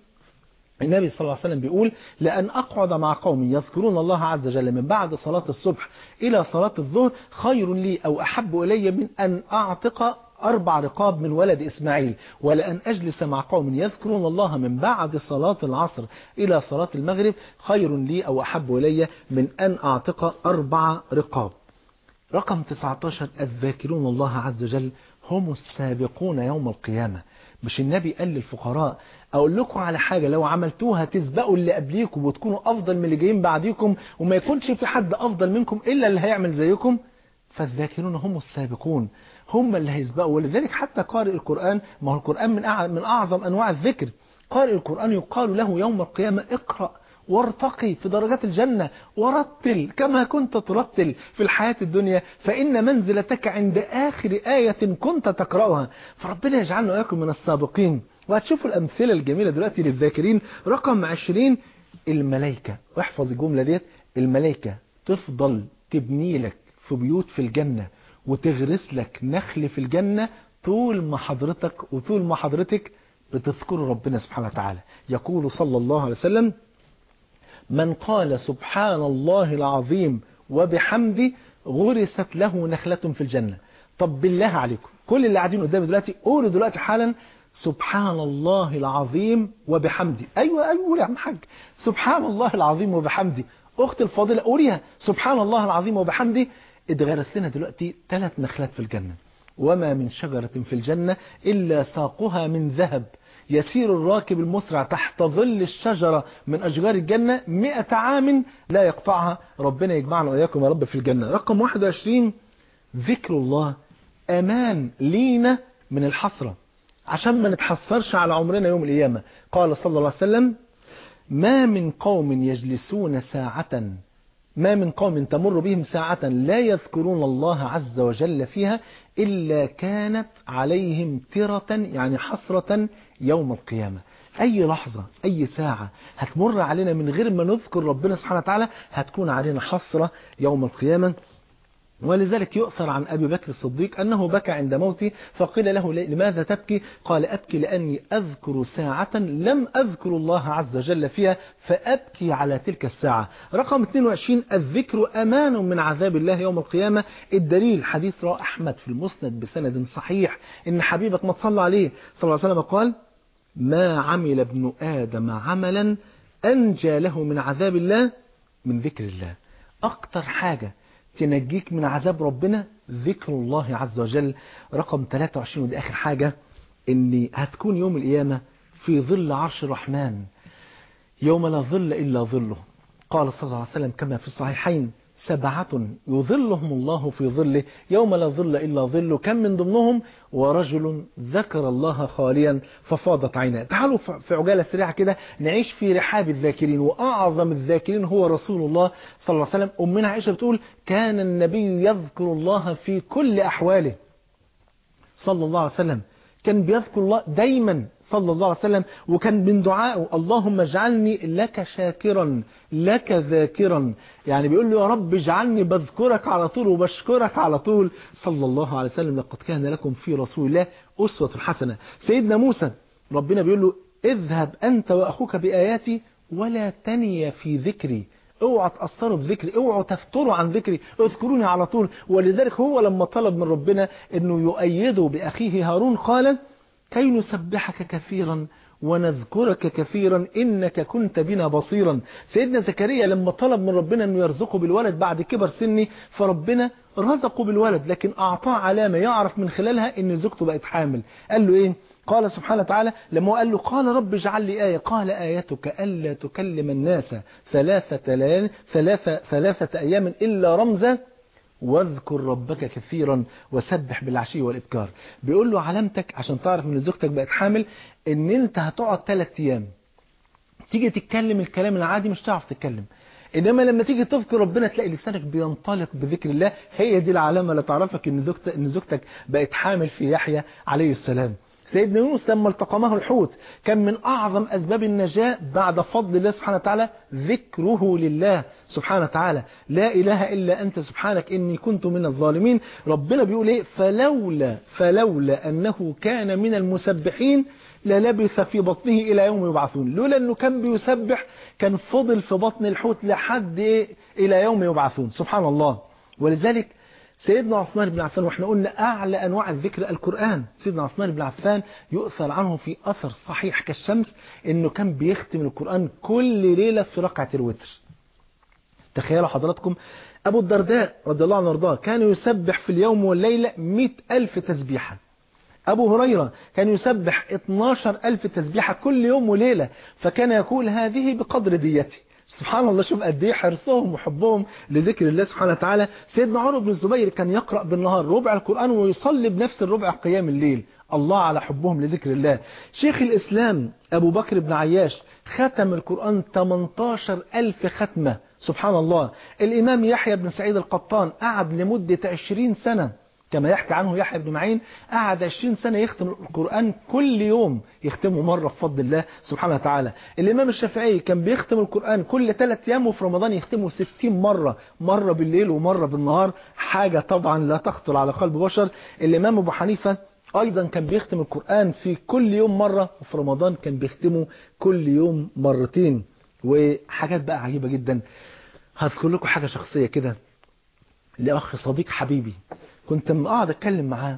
النبي صلى الله عليه وسلم بيقول: لأن أقعد مع قوم يذكرون الله عز وجل من بعد صلاة الصبح إلى صلاة الظهر خير لي أو أحب إلي من أن أعتق أربع رقاب من ولد إسماعيل، ولأن أجلس مع قوم يذكرون الله من بعد صلاة العصر إلى صلاة المغرب خير لي أو أحب إلي من أن أعتق أربع رقاب. رقم تسعة عشر الذاكرون الله عز وجل هم السابقون يوم القيامة. مش النبي قال للفقراء: اقول لكم على حاجة لو عملتوها تسبقوا اللي قبليكم وتكونوا افضل من اللي جايين بعديكم وما يكونش في حد افضل منكم الا اللي هيعمل زيكم؟ فالذاكرون هم السابقون، هم اللي هيسبقوا. ولذلك حتى قارئ القرآن، ما هو القرآن من من اعظم انواع الذكر. قارئ القرآن يقال له يوم القيامة: اقرأ وارتقي في درجات الجنة ورتل كما كنت ترتل في الحياة الدنيا، فإن منزلتك عند آخر آية كنت تقرأها. فربنا يجعلنا وإياكم من السابقين. وهتشوفوا الأمثلة الجميلة دلوقتي للذاكرين. رقم عشرين الملائكة. واحفظ الجملة ديت: الملائكة تفضل تبني لك في بيوت في الجنة وتغرس لك نخل في الجنة طول ما حضرتك وطول ما حضرتك بتذكر ربنا سبحانه وتعالى. يقول صلى الله عليه وسلم: من قال سبحان الله العظيم وبحمده غرست له نخلة في الجنة. طب بالله عليكم كل اللي قاعدين قدامي دلوقتي قولوا دلوقتي حالا: سبحان الله العظيم وبحمده. أيوة أيوة قولي يا عم حاج، سبحان الله العظيم وبحمده. أخت الفاضلة قوليها سبحان الله العظيم وبحمده. اتغرس لنا دلوقتي ثلاث نخلات في الجنة. وما من شجرة في الجنة إلا ساقها من ذهب يسير الراكب المسرع تحت ظل الشجرة من أشجار الجنة مئة عام لا يقطعها. ربنا يجمعنا وإياكم يا رب في الجنة. رقم واحد وعشرين ذكر الله أمان لينا من الحسرة، عشان ما نتحسرش على عمرنا يوم القيامة. قال صلى الله عليه وسلم ما من قوم يجلسون ساعة ما من قوم تمر بهم ساعة لا يذكرون الله عز وجل فيها إلا كانت عليهم ترة يعني حسرة يوم القيامة. أي لحظة أي ساعة هتمر علينا من غير ما نذكر ربنا سبحانه وتعالى هتكون علينا حسرة يوم القيامة. ولذلك يؤثر عن أبي بكر الصديق أنه بكى عند موته، فقيل له لماذا تبكي؟ قال أبكي لأني أذكر ساعة لم أذكر الله عز وجل فيها فأبكي على تلك الساعة. رقم اثنين وعشرين الذكر أمان من عذاب الله يوم القيامة. الدليل حديث رواه أحمد في المسند بسند صحيح إن حبيبك ما تصلى عليه صلى الله عليه وسلم قال ما عمل ابن آدم عملا أنجى له من عذاب الله من ذكر الله. أكتر حاجة تنجيك من عذاب ربنا ذكر الله عز وجل. رقم ثلاثة وعشرين ودي آخر حاجة إن هتكون يوم القيامة في ظل عرش الرحمن يوم لا ظل إلا ظله. قال صلى الله عليه وسلم كما في الصحيحين سبعة يظلهم الله في ظله يوم لا ظل إلا ظله. كم من ضمنهم ورجل ذكر الله خاليا ففاضت عيناه. تعالوا في عجالة سريعة كده نعيش في رحاب الذاكرين، وأعظم الذاكرين هو رسول الله صلى الله عليه وسلم. أمنا عائشة بتقول كان النبي يذكر الله في كل أحواله صلى الله عليه وسلم، كان بيذكر الله دايما صلى الله عليه وسلم، وكان من دعائه اللهم اجعلني لك شاكرا لك ذاكرا، يعني بيقول له يا رب اجعلني بذكرك على طول وبشكرك على طول صلى الله عليه وسلم. لقد كان لكم في رسول الله أسوة حسنة. سيدنا موسى ربنا بيقول له اذهب أنت وأخوك بآياتي ولا تني في ذكري، اوعوا تأثروا بذكري، اوعوا تفتروا عن ذكري، اذكروني على طول. ولذلك هو لما طلب من ربنا انه يؤيده بأخيه هارون قال كي نسبحك كثيرا ونذكرك كثيرا إنك كنت بنا بصيرا. سيدنا زكريا لما طلب من ربنا أنه يرزقه بالولد بعد كبر سني فربنا رزقه بالولد، لكن أعطاه علامة يعرف من خلالها أن زوجته بقت حامل. قال له إيه؟ قال سبحانه وتعالى لما قال له قال رب اجعل لي آية قال آيتك ألا تكلم الناس ثلاثة ليال ثلاثة, ثلاثة أيام إلا رمزا واذكر ربك كثيرا وسبح بالعشي والإبكار. بيقول له علامتك عشان تعرف ان زوجتك بقت حامل ان انت هتقعد ثلاث ايام تيجي تتكلم الكلام العادي مش تعرف تتكلم، انما لما تيجي تذكر ربنا تلاقي لسانك بينطلق بذكر الله. هي دي العلامة اللي تعرفك ان زوجتك ان زوجتك بقت حامل في يحيى عليه السلام. سيدنا يونس لما التقمه الحوت كان من أعظم أسباب النجاة بعد فضل الله سبحانه وتعالى ذكره لله سبحانه وتعالى. لا إله إلا أنت سبحانك إني كنت من الظالمين. ربنا بيقول إيه؟ فلولا فلولا أنه كان من المسبحين للبث في بطنه إلى يوم يبعثون. لولا أنه كان بيسبح كان فضل في بطن الحوت لحد إيه؟ إلى يوم يبعثون. سبحان الله. ولذلك سيدنا عثمان بن عفان، واحنا قلنا أعلى أنواع الذكر القرآن، سيدنا عثمان بن عفان يؤثر عنه في أثر صحيح كالشمس أنه كان بيختم القرآن كل ليلة في ركعة الوتر. تخيلوا حضراتكم أبو الدرداء رضي الله عنه وارضاه كان يسبح في اليوم والليلة مئة ألف تسبيحة. أبو هريرة كان يسبح اثناشر ألف تسبيحة كل يوم وليلة، فكان يقول هذه بقدر ديتي. سبحان الله، شوف قد ايه حرصهم وحبهم لذكر الله سبحانه وتعالى. سيدنا عمر بن الزبير كان يقرأ بالنهار ربع القرآن ويصلي بنفس الربع قيام الليل. الله على حبهم لذكر الله. شيخ الإسلام أبو بكر بن عياش ختم القرآن ثمانية عشر ألف ختمة. سبحان الله. الإمام يحيى بن سعيد القطان قعد لمدة عشرين سنة كما يحكي عنه يحيى بن معين، قعد عشرين سنة يختم القرآن كل يوم يختمه مرة بفضل الله سبحانه وتعالى. الإمام الشافعي كان بيختم القرآن كل ثلاث أيام وفي رمضان يختمه ستين مرة، مرة بالليل ومرة بالنهار، حاجة طبعا لا تخطر على قلب بشر. الإمام أبو حنيفة أيضا كان بيختم القرآن في كل يوم مرة وفي رمضان كان بيختمه كل يوم مرتين. وحاجات بقى عجيبة جدا. هذكر لكم حاجة شخصية كده لأخ صديق حبيبي كنت قاعد أتكلم معاه،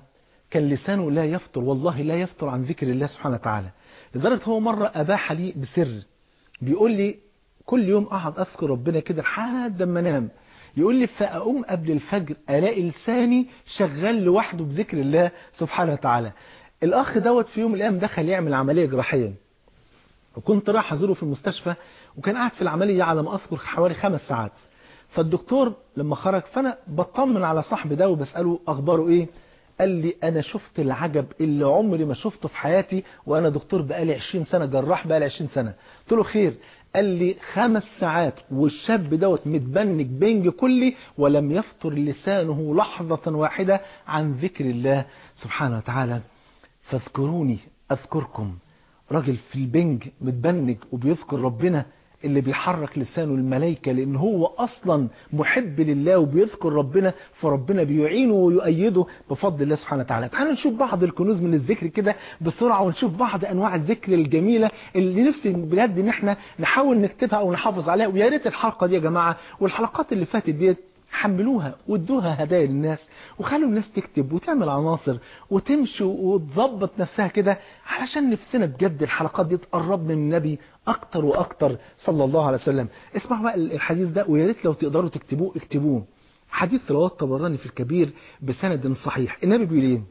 كان لسانه لا يفتر، والله لا يفتر عن ذكر الله سبحانه وتعالى، لدرجة هو مرة أباح لي بسر، بيقول لي كل يوم أقعد أذكر ربنا كده لحد ما انام، يقول لي فأقوم قبل الفجر ألاقي لساني شغال لوحده بذكر الله سبحانه وتعالى. الأخ دوت في يوم من الأيام دخل يعمل عملية جراحية، وكنت راح أزوره في المستشفى، وكان قاعد في العملية على ما أذكر حوالي خمس ساعات. فالدكتور لما خرج فأنا بطمن على صاحبي ده وبسأله أخباره إيه، قال لي أنا شفت العجب اللي عمري ما شفته في حياتي، وأنا دكتور بقالي عشرين سنة، جراح بقالي عشرين سنة. قلت له خير؟ قال لي خمس ساعات والشاب دوت متبنج بنج كلي ولم يفتر لسانه لحظة واحدة عن ذكر الله سبحانه وتعالى. فاذكروني أذكركم. راجل في البنج متبنج وبيذكر ربنا، اللي بيحرك لسانه الملائكة، لأن هو أصلا محب لله وبيذكر ربنا، فربنا بيعينه ويؤيده بفضل الله سبحانه وتعالى. تعالوا نشوف بعض الكنوز من الذكر كده بسرعة، ونشوف بعض أنواع الذكر الجميلة اللي نفسي بجد إن احنا نحاول نكتبها أو نحافظ عليها. ويا ريت الحلقة دي يا جماعة والحلقات اللي فاتت ديت حملوها وادوها هدايا للناس، وخلوا الناس تكتب وتعمل عناصر وتمشي وتظبط نفسها كده، علشان نفسنا بجد الحلقات دي تقربنا من النبي اكتر واكتر صلى الله عليه وسلم. اسمعوا بقى الحديث ده، ويا ريت لو تقدروا تكتبوه اكتبوه. حديث رواه الطبراني في الكبير بسند صحيح. النبي بيقول ايه؟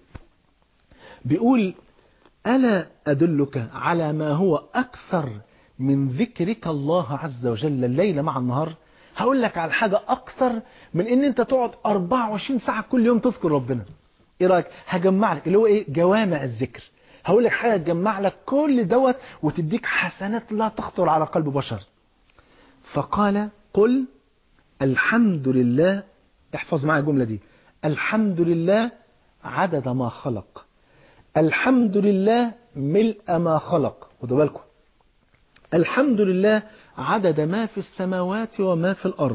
بيقول ألا أدلك على ما هو أكثر من ذكرك الله عز وجل الليل مع النهار؟ هقول لك على حاجة أكثر من إن أنت تقعد أربعة وعشرين ساعة كل يوم تذكر ربنا. إيه رأيك؟ هجمع لك اللي هو إيه؟ جوامع الذكر. هقول لك حاجة تجمع لك كل دوت وتديك حسنات لا تخطر على قلب بشر. فقال قل الحمد لله، احفظ معايا الجملة دي، الحمد لله عدد ما خلق، الحمد لله ملء ما خلق. خدوا بالكم، الحمد لله عدد ما في السماوات وما في الأرض،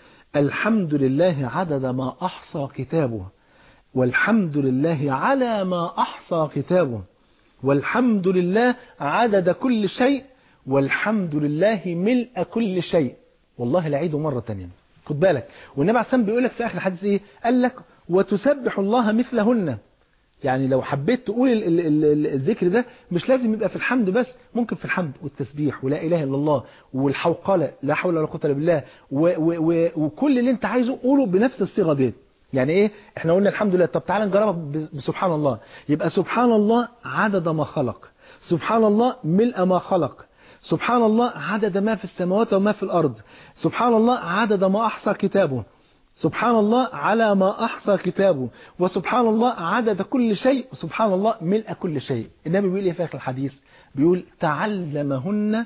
الحمد لله عدد ما أحصى كتابه، والحمد لله على ما أحصى كتابه، والحمد لله عدد كل شيء، والحمد لله ملء كل شيء. والله العيد مرة تانية، خد بالك. والنبي عليه الصلاة والسلام بيقول لك في آخر الحديث إيه؟ قال لك وتسبح الله مثلهن. يعني لو حبيت تقول الذكر ده مش لازم يبقى في الحمد بس، ممكن في الحمد والتسبيح ولا إله إلا الله والحوقلة لا حول ولا قوة إلا بالله وكل اللي انت عايزه قوله بنفس الصيغة دي. يعني ايه؟ احنا قلنا الحمد لله، طب تعالى نجربها بسبحان الله. يبقى سبحان الله عدد ما خلق، سبحان الله ملء ما خلق، سبحان الله عدد ما في السماوات وما في الأرض، سبحان الله عدد ما أحصى كتابه، سبحان الله على ما أحصى كتابه، وسبحان الله عدد كل شيء، سبحان الله ملء كل شيء. النبي بيقول ايه في آخر الحديث؟ بيقول تعلمهن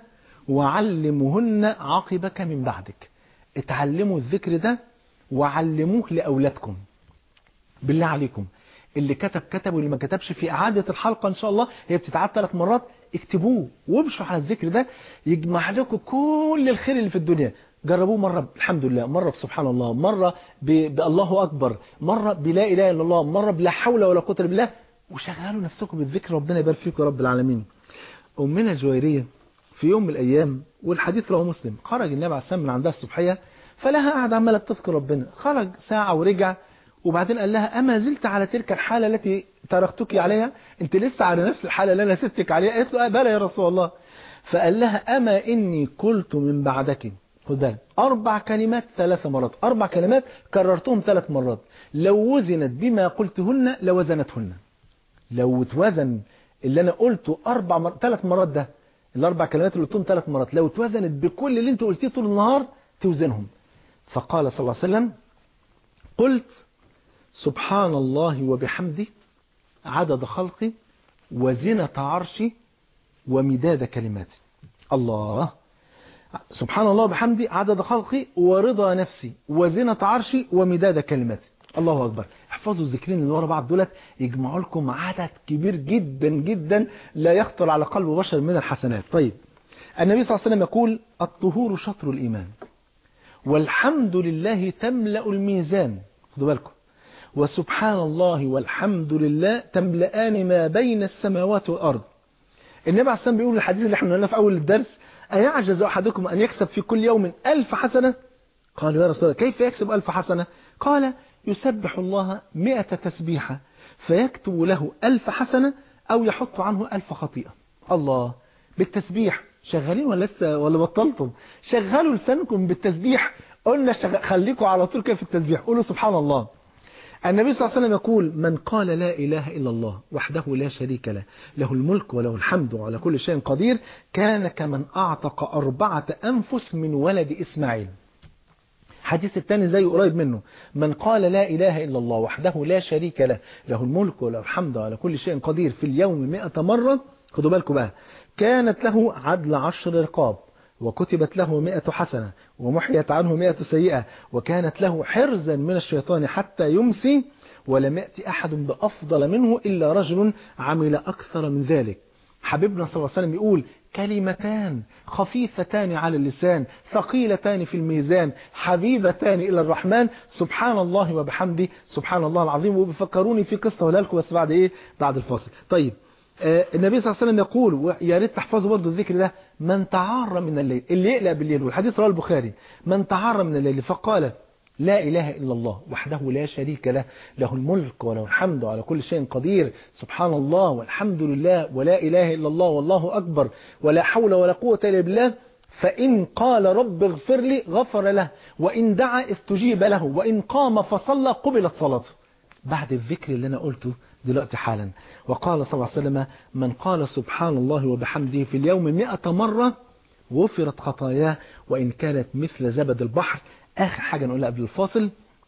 وعلمهن عقبك من بعدك. اتعلموا الذكر ده وعلموه لأولادكم. بالله عليكم اللي كتب كتب واللي ما كتبش، في إعادة الحلقة إن شاء الله هي بتتعاد ثلاث مرات، اكتبوه وامشوا على الذكر ده يجمع لكم كل الخير اللي في الدنيا. جربوه مرة الحمد لله، مرة بسبحان الله، مرة بالله أكبر، مرة بلا إله إلا الله، مرة بلا حول ولا قوة إلا بالله، وشغلوا نفسكم بالذكر. ربنا يبارك فيكم يا رب العالمين. أمنا الجويرية في يوم من الأيام، والحديث رواه مسلم، خرج النبي عليه السلام من عندها الصبحية، فلها قاعد عمالة تذكر ربنا. خرج ساعة ورجع، وبعدين قال لها أما زلت على تلك الحالة التي تركتك عليها؟ أنت لسه على نفس الحالة اللي أنا سبتك عليها؟ قالت له بلى يا رسول الله. فقال لها أما إني قلت من بعدك، خد بالك، أربع كلمات ثلاث مرات، أربع كلمات كررتهم ثلاث مرات، لو وزنت بما قلتهن لوزنتهن. لو اتوزن اللي أنا قلته أربع مر... ثلاث مرات، ده الأربع كلمات اللي قلتهم ثلاث مرات، لو اتوزنت بكل اللي أنت قلتيه طول النهار توزنهم. فقال صلى الله عليه وسلم قلت سبحان الله وبحمده عدد خلقي وزنة عرشي ومداد كلماتي. الله، سبحان الله وبحمده عدد خلقي ورضا نفسي وزنة عرشي ومداد كلماتي. الله أكبر. احفظوا الذكرين اللي ورا بعض دولت يجمعوا لكم عدد كبير جدا جدا لا يخطر على قلب بشر من الحسنات. طيب، النبي صلى الله عليه وسلم يقول الطهور شطر الإيمان والحمد لله تملأ الميزان. خدوا بالكم، وسبحان الله والحمد لله تملأان ما بين السماوات والأرض. النبي عليه الصلاة والسلام بيقول الحديث اللي احنا قلناه في أول الدرس أيعجز أحدكم أن يكسب في كل يوم ألف حسنة؟ قالوا يا رسول الله كيف يكسب ألف حسنة؟ قال يسبح الله مئة تسبيحة فيكتب له ألف حسنة أو يحط عنه ألف خطيئة. الله، بالتسبيح شغالين ولا لسه ولا بطلتم؟ شغلوا لسانكم بالتسبيح. قلنا شغ... خليكم على طول كده في التسبيح، قولوا سبحان الله. النبي صلى الله عليه وسلم يقول: من قال لا إله إلا الله وحده لا شريك له له الملك وله الحمد وعلى كل شيء قدير كان كمن أعتق أربعة أنفس من ولد إسماعيل. حديث الثاني زي قريب منه: من قال لا إله إلا الله وحده لا شريك له له الملك وله الحمد وعلى كل شيء قدير في اليوم مئة مرة، خدوا بالكم بقى، كانت له عدل عشر رقاب وكتبت له مئة حسنة ومحيت عنه مئة سيئة وكانت له حرزا من الشيطان حتى يمسي ولم يأتي أحد بأفضل منه إلا رجل عمل أكثر من ذلك. حبيبنا صلى الله عليه وسلم يقول: كلمتان خفيفتان على اللسان ثقيلتان في الميزان حبيبتان إلى الرحمن سبحان الله وبحمده سبحان الله العظيم. وبيفكروني في قصة ولا لكم بس بعد إيه؟ بعد الفاصل. طيب، آه النبي صلى الله عليه وسلم يقول، ويا ريت تحفظوا برضه الذكر ده: من تعار من الليل، اللي يقلق بالليل، والحديث رواه البخاري، من تعار من الليل فقال لا إله إلا الله وحده لا شريك له له الملك وله الحمد وعلى كل شيء قدير سبحان الله والحمد لله ولا إله إلا الله والله أكبر ولا حول ولا قوة إلا بالله، فإن قال رب اغفر لي غفر له، وإن دعا استجيب له، وإن قام فصلى قبلت صلاته. بعد الذكر اللي أنا قلته دلوقتي حالا، وقال صلى الله عليه وسلم: من قال سبحان الله وبحمده في اليوم مئة مرة غفرت خطاياه وإن كانت مثل زبد البحر. آخر حاجة نقولها قبل الفاصل: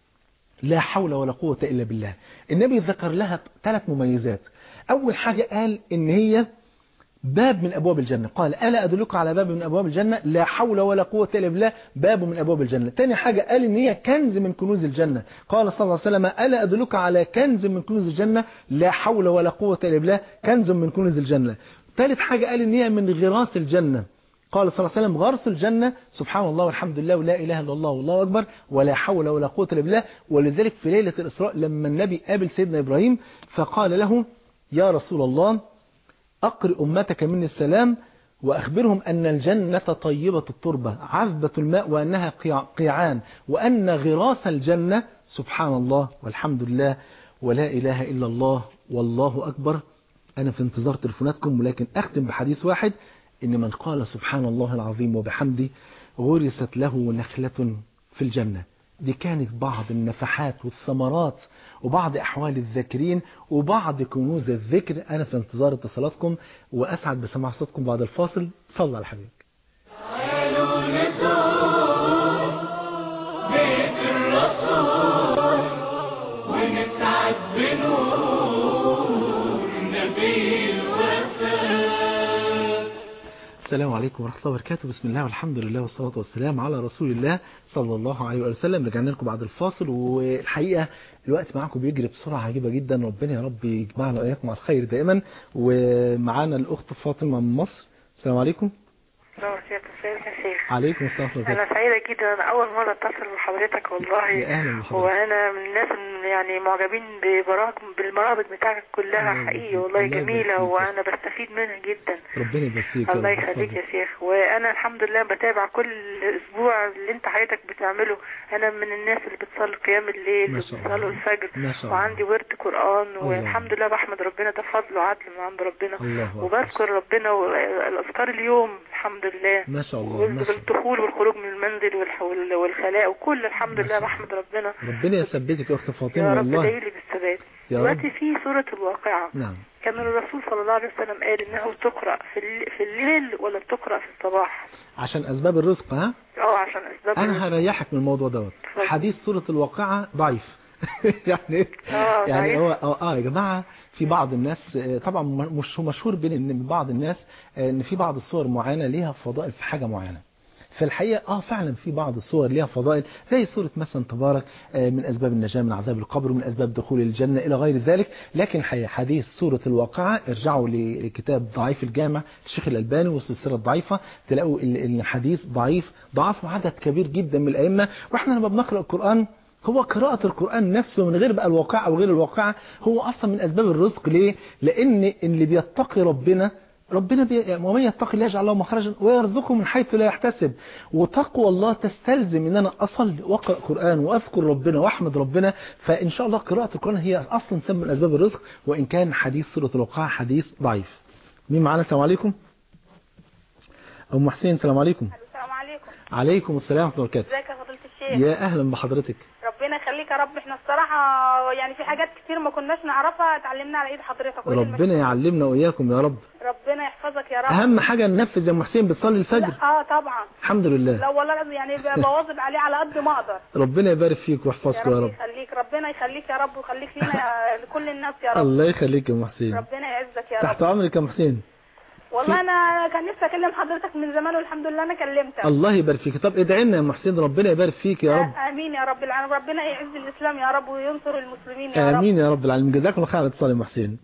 لا حول ولا قوة إلا بالله. النبي ذكر لها ثلاث مميزات. أول حاجة قال إن هي باب من أبواب الجنة، قال: ألا أدلك على باب من أبواب الجنة؟ لا حول ولا قوة إلا بالله باب من أبواب الجنة. تاني حاجة قال إن هي كنز من كنوز الجنة، قال صلى الله عليه وسلم: ألا أدلك على كنز من كنوز الجنة؟ لا حول ولا قوة إلا بالله كنز من كنوز الجنة. ثالث حاجة قال إن هي من غراس الجنة، قال صلى الله عليه وسلم: غرس الجنة سبحان الله والحمد لله ولا إله إلا الله والله أكبر ولا حول ولا قوة إلا بالله. ولذلك في ليلة الإسراء لما النبي قابل سيدنا إبراهيم فقال له: يا رسول الله أقرئ أمتك مني السلام وأخبرهم أن الجنة طيبة التربة عذبة الماء وأنها قيعان وأن غراس الجنة سبحان الله والحمد لله ولا إله إلا الله والله أكبر. أنا في انتظار تلفوناتكم، ولكن أختم بحديث واحد: إن من قال سبحان الله العظيم وبحمده غرست له نخلة في الجنة. دي كانت بعض النفحات والثمرات وبعض أحوال الذاكرين وبعض كنوز الذكر. أنا في انتظار اتصالاتكم وأسعد بسماع صوتكم بعد الفاصل. صلى على حبيبك. تعالوا نزور بيت الرسول ونسعد بنور نبي الوفاء. السلام عليكم ورحمة الله وبركاته. بسم الله والحمد لله والصلاة والسلام على رسول الله صلى الله عليه وسلم. رجعنا لكم بعد الفاصل، والحقيقة الوقت معكم بيجري بسرعة عجيبة جدا. ربنا يا رب يجمعنا وإياكم على الخير دائما. ومعانا الأخت فاطمة من مصر. السلام عليكم. السلام عليكم يا شيخ. عليكم السلام ورحمة الله. أنا سعيدة جدا، أنا أول مرة أتصل بحضرتك والله. يا أهلا بحضرتك. وأنا من الناس يعني معجبين ببرامج بالبرامج بتاعك كلها حقيقي والله جميلة، وأنا بستفيد منها جدا. ربنا يبارك. الله يخليك يا شيخ. وأنا الحمد لله بتابع كل أسبوع اللي أنت حضرتك بتعمله. أنا من الناس اللي بتصلي قيام الليل وبتصلي الفجر، وعندي ورد قرآن، والحمد لله بحمد ربنا، ده فضل وعدل من عند ربنا. وبذكر ربنا والأذكار اليوم الحمد لله ما شاء الله. والدخول والخروج من المنزل والخلاء وكل الحمد لله بحمد ربنا. ربنا يثبتك يا اخت فاطمه يا رب والله. ادعي لي بالثبات. دلوقتي في سورة الواقعة. نعم. كان الرسول صلى الله عليه وسلم قال انه تقرأ في في الليل ولا تقرأ في الصباح؟ عشان اسباب الرزق. ها اه عشان اسباب انا الرزق. هريحك من الموضوع دوت. حديث سورة الواقعة ضعيف. يعني اه يعني هو اه, آه يا جماعة، في بعض الناس طبعا مش مشهور بين ان بعض الناس ان في بعض الصور معينة ليها فضائل في حاجة معينة. في الحقيقة اه فعلا في بعض الصور ليها فضائل، زي سورة مثلا تبارك من أسباب النجاة من عذاب القبر ومن أسباب دخول الجنة إلى غير ذلك. لكن حديث سورة الواقعة ارجعوا لكتاب ضعيف الجامع الشيخ الألباني والسلسلة الضعيفة، تلاقوا الحديث ضعيف ضعفه عدد كبير جدا من الأئمة. واحنا لما بنقرأ القرآن، هو قراءة القرآن نفسه من غير بقى الواقعة أو غير الواقعة هو أصلا من أسباب الرزق. ليه؟ لأن اللي بيتقي ربنا ربنا بي... ومن يتق الله يجعل له مخرجا ويرزقه من حيث لا يحتسب. وتقوى الله تستلزم ان انا اصلي واقرا قران واذكر ربنا واحمد ربنا. فان شاء الله قراءه القران هي اصلا سبب من اسباب الرزق، وان كان حديث سوره الواقعه حديث ضعيف. مين معانا؟ السلام عليكم. ام حسين السلام عليكم. السلام عليكم. عليكم السلام ورحمه الله وبركاته. ازيك يا فضيله الشيخ؟ يا اهلا بحضرتك. ربنا يخليك يا رب. احنا الصراحه يعني في حاجات كتير ما كناش نعرفها اتعلمنا على ايد حضرتك. ربنا يعلمنا واياكم يا رب. ربنا يحفظك يا رب. اهم حاجه ننفذ. يا ام حسين بتصلي الفجر؟ اه طبعا الحمد لله. لا والله يعني بواظب عليه على قد ما اقدر. ربنا يبارك فيك ويحفظك يا رب. ربنا يخليك. ربنا يخليك يا رب ويخليك لينا لكل الناس يا رب. الله يخليك يا ام حسين. ربنا يعزك يا رب. تحت امرك يا ام حسين. والله انا كان نفسي اكلم حضرتك من زمان والحمد لله انا كلمتك. الله يبارك فيك. طب ادعي لنا يا ام حسين ربنا يبارك فيك يا رب. امين يا رب العالمين. ربنا يعز الاسلام يا رب وينصر المسلمين يا رب. امين يا رب العالمين. جزاكم الله خير على اتصال يا ام حسين.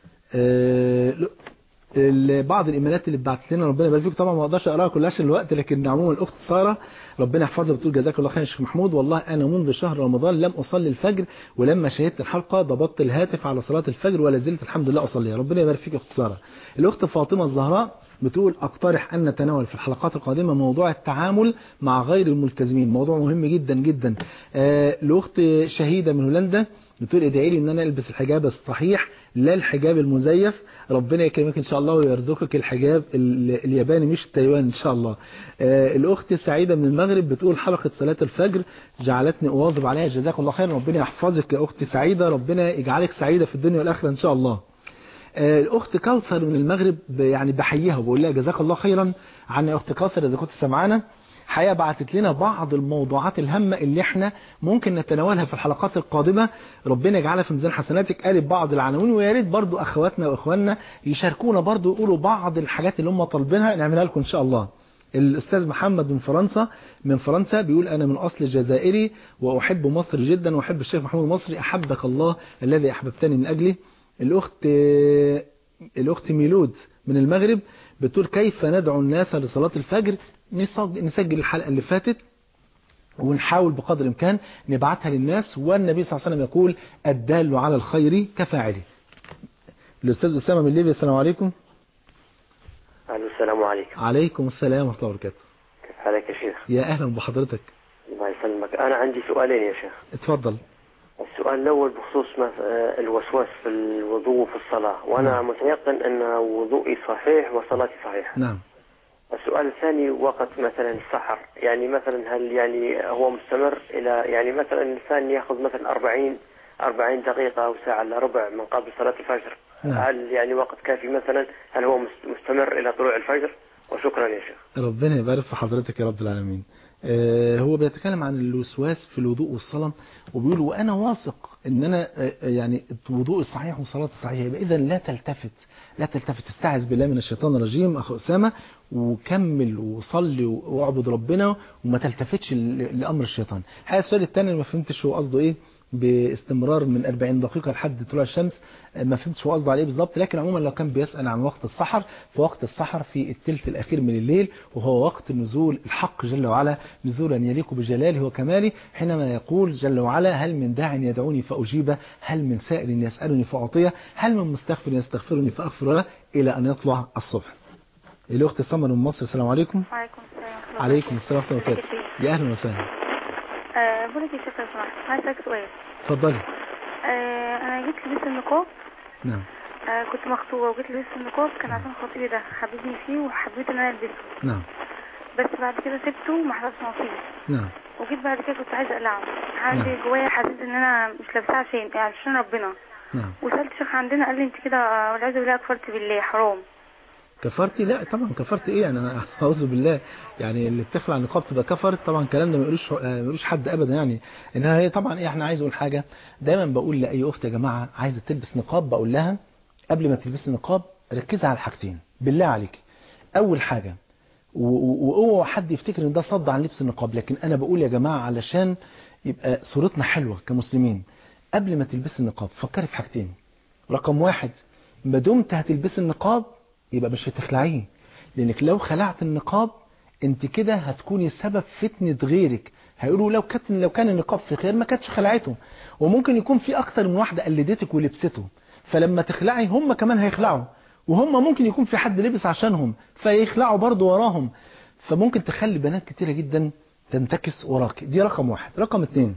أه بعض الايميلات اللي اتبعت لنا ربنا يبارك فيك طبعا ما اقدرش اقراها كلها عشان الوقت، لكن عموما الاخت ساره ربنا يحفظها بتقول جزاك الله خير يا شيخ محمود، والله انا منذ شهر رمضان لم اصلي الفجر، ولما شاهدت الحلقه ضبطت الهاتف على صلاه الفجر ولا زلت الحمد لله اصليها. ربنا يبارك فيك يا اخت ساره. الاخت فاطمه الزهراء بتقول اقترح ان نتناول في الحلقات القادمه موضوع التعامل مع غير الملتزمين، موضوع مهم جدا جدا. آه الاخت شهيده من هولندا بتقول ادعي لي ان انا البس الحجاب الصحيح لا الحجاب المزيف. ربنا يكرمك ان شاء الله ويرزقك الحجاب الياباني مش التايواني ان شاء الله. آه الاخت سعيده من المغرب بتقول حلقه صلاه الفجر جعلتني اواظب عليها جزاك الله خير. ربنا يحفظك يا اختي سعيده، ربنا يجعلك سعيده في الدنيا والاخره ان شاء الله. آه الاخت كوثر من المغرب يعني بحييها وبقول لها جزاك الله خيرا عن يا اخت كوثر اذا كنت سمعانا. حقيقة بعتت لنا بعض الموضوعات الهامة اللي احنا ممكن نتناولها في الحلقات القادمة. ربنا يجعلها في ميزان حسناتك. قالت بعض العناوين ويا ريت برضو اخواتنا واخواننا يشاركونا برضو يقولوا بعض الحاجات اللي هم طالبينها نعملها لكم ان شاء الله. الاستاذ محمد من فرنسا من فرنسا بيقول انا من اصل جزائري واحب مصر جدا واحب الشيخ محمود المصري احبك الله الذي احببتني من اجله. الاخت الاخت ميلود من المغرب بتقول كيف ندعو الناس لصلاة الفجر. نسجل الحلقة اللي فاتت ونحاول بقدر الامكان نبعتها للناس، والنبي صلى الله عليه وسلم يقول الدال على الخير كفاعله. الاستاذ اسامه من ليبيا السلام عليكم. السلام عليكم. عليكم السلام ورحمه الله وبركاته. كيف حالك يا شيخ؟ يا اهلا بحضرتك. الله يسلمك. انا عندي سؤالين يا شيخ. اتفضل. السؤال الاول بخصوص الوسواس في الوضوء وفي الصلاه، وانا نعم. متيقن ان وضوئي صحيح وصلاتي صحيحه. نعم. السؤال الثاني وقت مثلا السحر، يعني مثلا هل يعني هو مستمر الى يعني مثلا الانسان ياخذ مثلا أربعين أربعين دقيقه او ساعه الا ربع من قبل صلاه الفجر، نعم. هل يعني وقت كافي مثلا؟ هل هو مستمر الى طلوع الفجر؟ وشكرا يا شيخ. ربنا يبارك في حضرتك يا رب العالمين. آه هو بيتكلم عن الوسواس في الوضوء والصلاة وبيقول وانا واثق ان انا آه يعني وضوء صحيح وصلاة صحيحة، يبقى اذا لا تلتفت لا تلتفت استعذ بالله من الشيطان الرجيم اخو اسامه وكمل وصلي واعبد ربنا وما تلتفتش لامر الشيطان. الحقيقه السؤال الثاني ما فهمتش هو قصده ايه باستمرار من أربعين دقيقة لحد طلوع الشمس، ما فهمتش هو قصده عليه بالظبط، لكن عموما لو كان بيسأل عن وقت السحر فوقت السحر في الثلث الأخير من الليل، وهو وقت نزول الحق جل وعلا نزولا يليق بجلاله وكماله، حينما يقول جل وعلا هل من داع يدعوني فأجيبه، هل من سائل يسألني فأعطيه، هل من مستغفر يستغفرني فأغفر له، إلى أن يطلع الصبح. الأخت سمر من مصر السلام عليكم. وعليكم السلام. عليكم السلام ورحمة الله وبركاته. يا أهلا وسهلا. أه بقول لك يا شيخ لو سمحت عايز اسالك سؤال. اتفضلي. أه انا جيت لبست النقاب. نعم. أه كنت مخطوبه وجيت لبست النقاب كان عشان خطيبي ده حبيبني فيه وحبيت ان انا البسه. نعم. بس بعد كده سبته وما حصلش نصيب. نعم. وجيت بعد كده كنت عايزه اقلعه، عندي نعم. جوايا حسيت ان انا مش لابساه عشان يعني عشان ربنا. نعم. وسالت شيخ عندنا قال لي انت كده والعياذ بالله كفرتي بالله حرام. كفرتي؟ لا طبعا كفرت ايه يعني، انا اعوذ بالله، يعني اللي بتخلع النقاب تبقى كفرت؟ طبعا الكلام ده ما يقولوش ما يقولوش حد ابدا يعني. انها هي طبعا ايه، احنا عايز اقول حاجه دايما بقول لاي اخت يا جماعه عايزه تلبس نقاب بقول لها قبل ما تلبسي نقاب ركزي على الحاجتين بالله عليك. اول حاجه واوعى حد يفتكر ان ده صد عن لبس النقاب، لكن انا بقول يا جماعه علشان يبقى صورتنا حلوه كمسلمين، قبل ما تلبسي النقاب فكري في حاجتين. رقم واحد، ما دمت هتلبسي النقاب يبقى مش هتخلعيه، لانك لو خلعت النقاب انت كده هتكوني سبب فتنة غيرك، هيقولوا لو كان لو كان النقاب في خير ما كانتش خلعته، وممكن يكون في اكتر من واحدة قلدتك ولبسته، فلما تخلعي هم كمان هيخلعوا وهم ممكن يكون في حد لبس عشانهم فيخلعوا برضو وراهم، فممكن تخلي بنات كتيرة جدا تنتكس وراك. دي رقم واحد. رقم اتنين،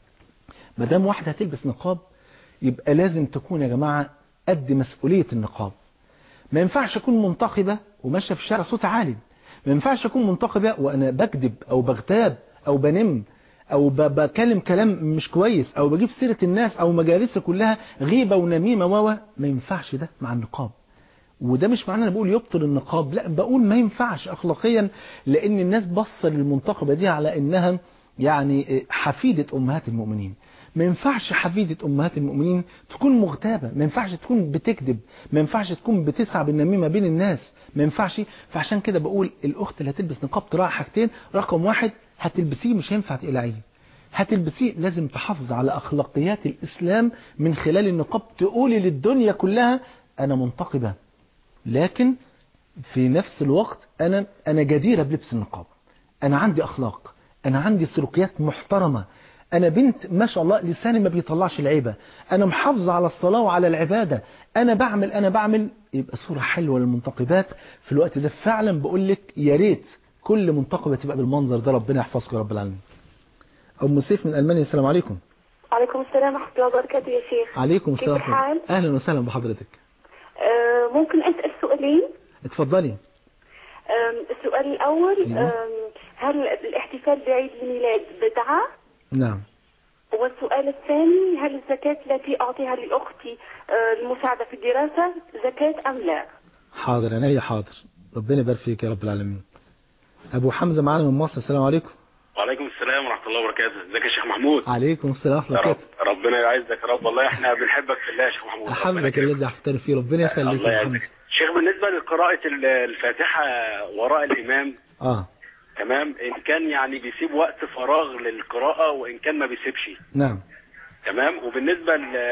مدام واحدة هتلبس نقاب يبقى لازم تكون يا جماعة قد مسؤولية النقاب. ما ينفعش أكون منتقبة وماشية في الشارع صوت عالي، ما ينفعش أكون منتقبة وأنا بكذب أو بغتاب أو بنم أو بكلم كلام مش كويس أو بجيب سيرة الناس أو مجالس كلها غيبة ونميمة واوا. ما ينفعش ده مع النقاب. وده مش معنى أنا بقول يبطل النقاب، لا، بقول ما ينفعش أخلاقيا، لأن الناس بصر للمنتقبة دي على إنها يعني حفيدة أمهات المؤمنين. ما ينفعش حفيدة أمهات المؤمنين تكون مغتابة، ما ينفعش تكون بتكذب، ما ينفعش تكون بتسعى بالنميمة بين الناس، ما ينفعش. فعشان كده بقول الأخت اللي هتلبس نقاب تراعي حاجتين. رقم واحد، هتلبسيه مش هينفع تقلعيه، هتلبسيه لازم تحافظ على أخلاقيات الإسلام من خلال النقاب، تقولي للدنيا كلها أنا منتقبة، لكن في نفس الوقت أنا أنا جديرة بلبس النقاب، أنا عندي أخلاق، أنا عندي سلوكيات محترمة، أنا بنت ما شاء الله لساني ما بيطلعش العيبة، أنا محافظة على الصلاة وعلى العبادة، أنا بعمل أنا بعمل يبقى صورة حلوة للمنتقبات في الوقت ده. فعلا بقول لك يا ريت كل منتقبة تبقى بالمنظر ده. ربنا يحفظك يا رب العالمين. أم سيف من ألمانيا، السلام عليكم. عليكم السلام ورحمة الله وبركاته يا شيخ. عليكم السلام. كيف الحال؟ أهلا وسهلا بحضرتك. أه ممكن أسأل سؤالين؟ اتفضلي. السؤال الأول، هل الاحتفال بعيد الميلاد بدعة؟ نعم. والسؤال الثاني، هل الزكاة التي أعطيها لأختي المساعدة في الدراسة زكاة أم لا؟ حاضر أنا هي حاضر. ربنا يبارك فيك يا رب العالمين. أبو حمزة معانا من مصر، السلام عليكم. وعليكم السلام ورحمة الله وبركاته. ازيك يا شيخ محمود؟ عليكم السلام ورحمة الله وبركاته. ربنا يعزك يا رب، والله احنا بنحبك في الله يا شيخ محمود. أحبك الذي أحببتني فيه، ربنا يخليك. الله يعزك. شيخ بالنسبة لقراءة الفاتحة وراء الإمام، اه تمام، إن كان يعني بيسيب وقت فراغ للقراءة وإن كان ما بيسيبش، نعم، تمام. وبالنسبة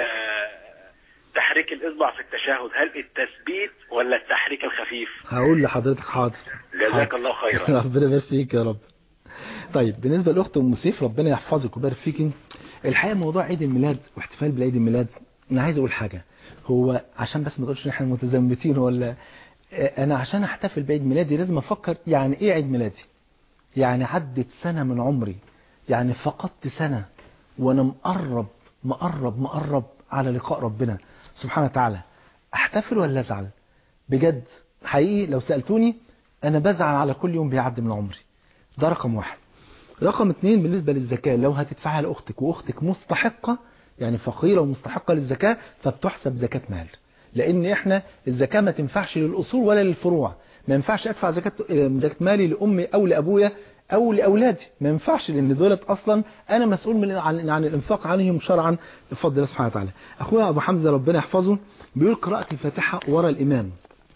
لتحريك الإصبع في التشهد، هل التثبيت ولا التحريك الخفيف؟ هقول لحضرتك حاضر. جزاك الله خيرا. ربنا يبارك فيك يا رب. طيب بالنسبة لأخت أم سيف، ربنا يحفظك ويبارك فيك. الحقيقة موضوع عيد الميلاد واحتفال بالعيد الميلاد، أنا عايز أقول حاجة، هو عشان بس ما تقولش إن إحنا متزمتين ولا، أنا عشان أحتفل بعيد ميلادي لازم أفكر يعني إيه عيد ميلادي. يعني عدت سنة من عمري، يعني فقدت سنة وأنا مقرب مقرب مقرب على لقاء ربنا سبحانه وتعالى. أحتفل ولا أزعل؟ بجد حقيقي لو سألتوني أنا بزعل على كل يوم بيعدي من عمري. ده رقم واحد. رقم اتنين، بالنسبة للزكاة، لو هتدفعها لأختك وأختك مستحقة يعني فقيرة ومستحقة للزكاة فبتحسب زكاة مال، لأن إحنا الزكاة ما تنفعش للأصول ولا للفروع. ما ينفعش أدفع زكاة زكاة مالي لأمي أو لأبويا أو لأولادي، ما ينفعش، لأن دولت أصلا أنا مسؤول من عن, عن الإنفاق عنهم شرعا بفضل الله سبحانه وتعالى. أخويا أبو حمزة ربنا يحفظه بيقول قراءة الفاتحة ورا الإمام،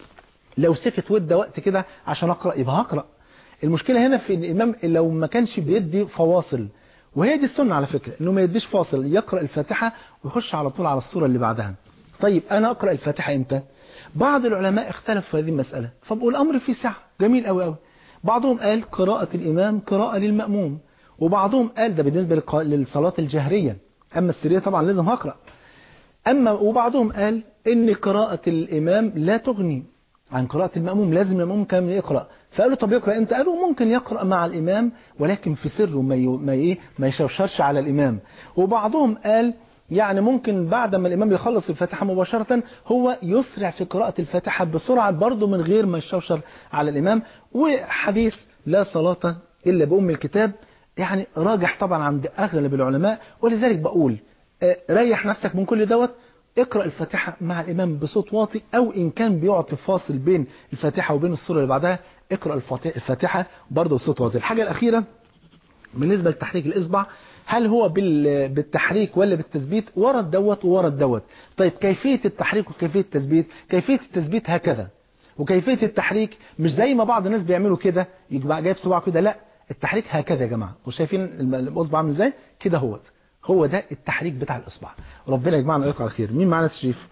لو سكت ودى وقت كده عشان أقرأ يبقى هقرأ. المشكلة هنا في الإمام لو ما كانش بيدي فواصل، وهي دي السنة على فكرة، إنه ما يديش فاصل، يقرأ الفاتحة ويخش على طول على الصورة اللي بعدها. طيب أنا أقرأ الفاتحة إمتى؟ بعض العلماء اختلفوا في هذه المسألة، فبقول الأمر فيه سعة، جميل أوي أوي. بعضهم قال قراءة الإمام قراءة للمأموم، وبعضهم قال ده بالنسبة للصلاة الجهرية، أما السرية طبعا لازم هقرأ. أما وبعضهم قال إن قراءة الإمام لا تغني عن قراءة المأموم، لازم المأموم كان يقرأ. فقالوا طب يقرأ امتى؟ قالوا ممكن يقرأ مع الإمام ولكن في سر وما ما ايه ما يشوشرش على الإمام. وبعضهم قال يعني ممكن بعد ما الإمام يخلص الفاتحة مباشرة هو يسرع في قراءة الفاتحة بسرعة برضه من غير ما يشوشر على الإمام. وحديث لا صلاة إلا بأم الكتاب يعني راجح طبعا عند أغلب العلماء، ولذلك بقول ريح نفسك من كل دوت، اقرأ الفاتحة مع الإمام بصوت واطي، أو إن كان بيعطي فاصل بين الفاتحة وبين السورة اللي بعدها اقرأ الفاتحة برضه بصوت واطي. الحاجة الأخيرة بالنسبة لتحريك الإصبع، هل هو بالتحريك ولا بالتثبيت؟ ورد دوت وورد دوت. طيب كيفية التحريك وكيفية التثبيت؟ كيفية التثبيت هكذا، وكيفية التحريك مش زي ما بعض الناس بيعملوا كده يبقى جايب صباعه كده، لا، التحريك هكذا يا جماعة، وشايفين الإصبع عامل ازاي كده، هو هو ده التحريك بتاع الإصبع. ربنا يجمعنا ويقع على خير. مين معنا الشريف؟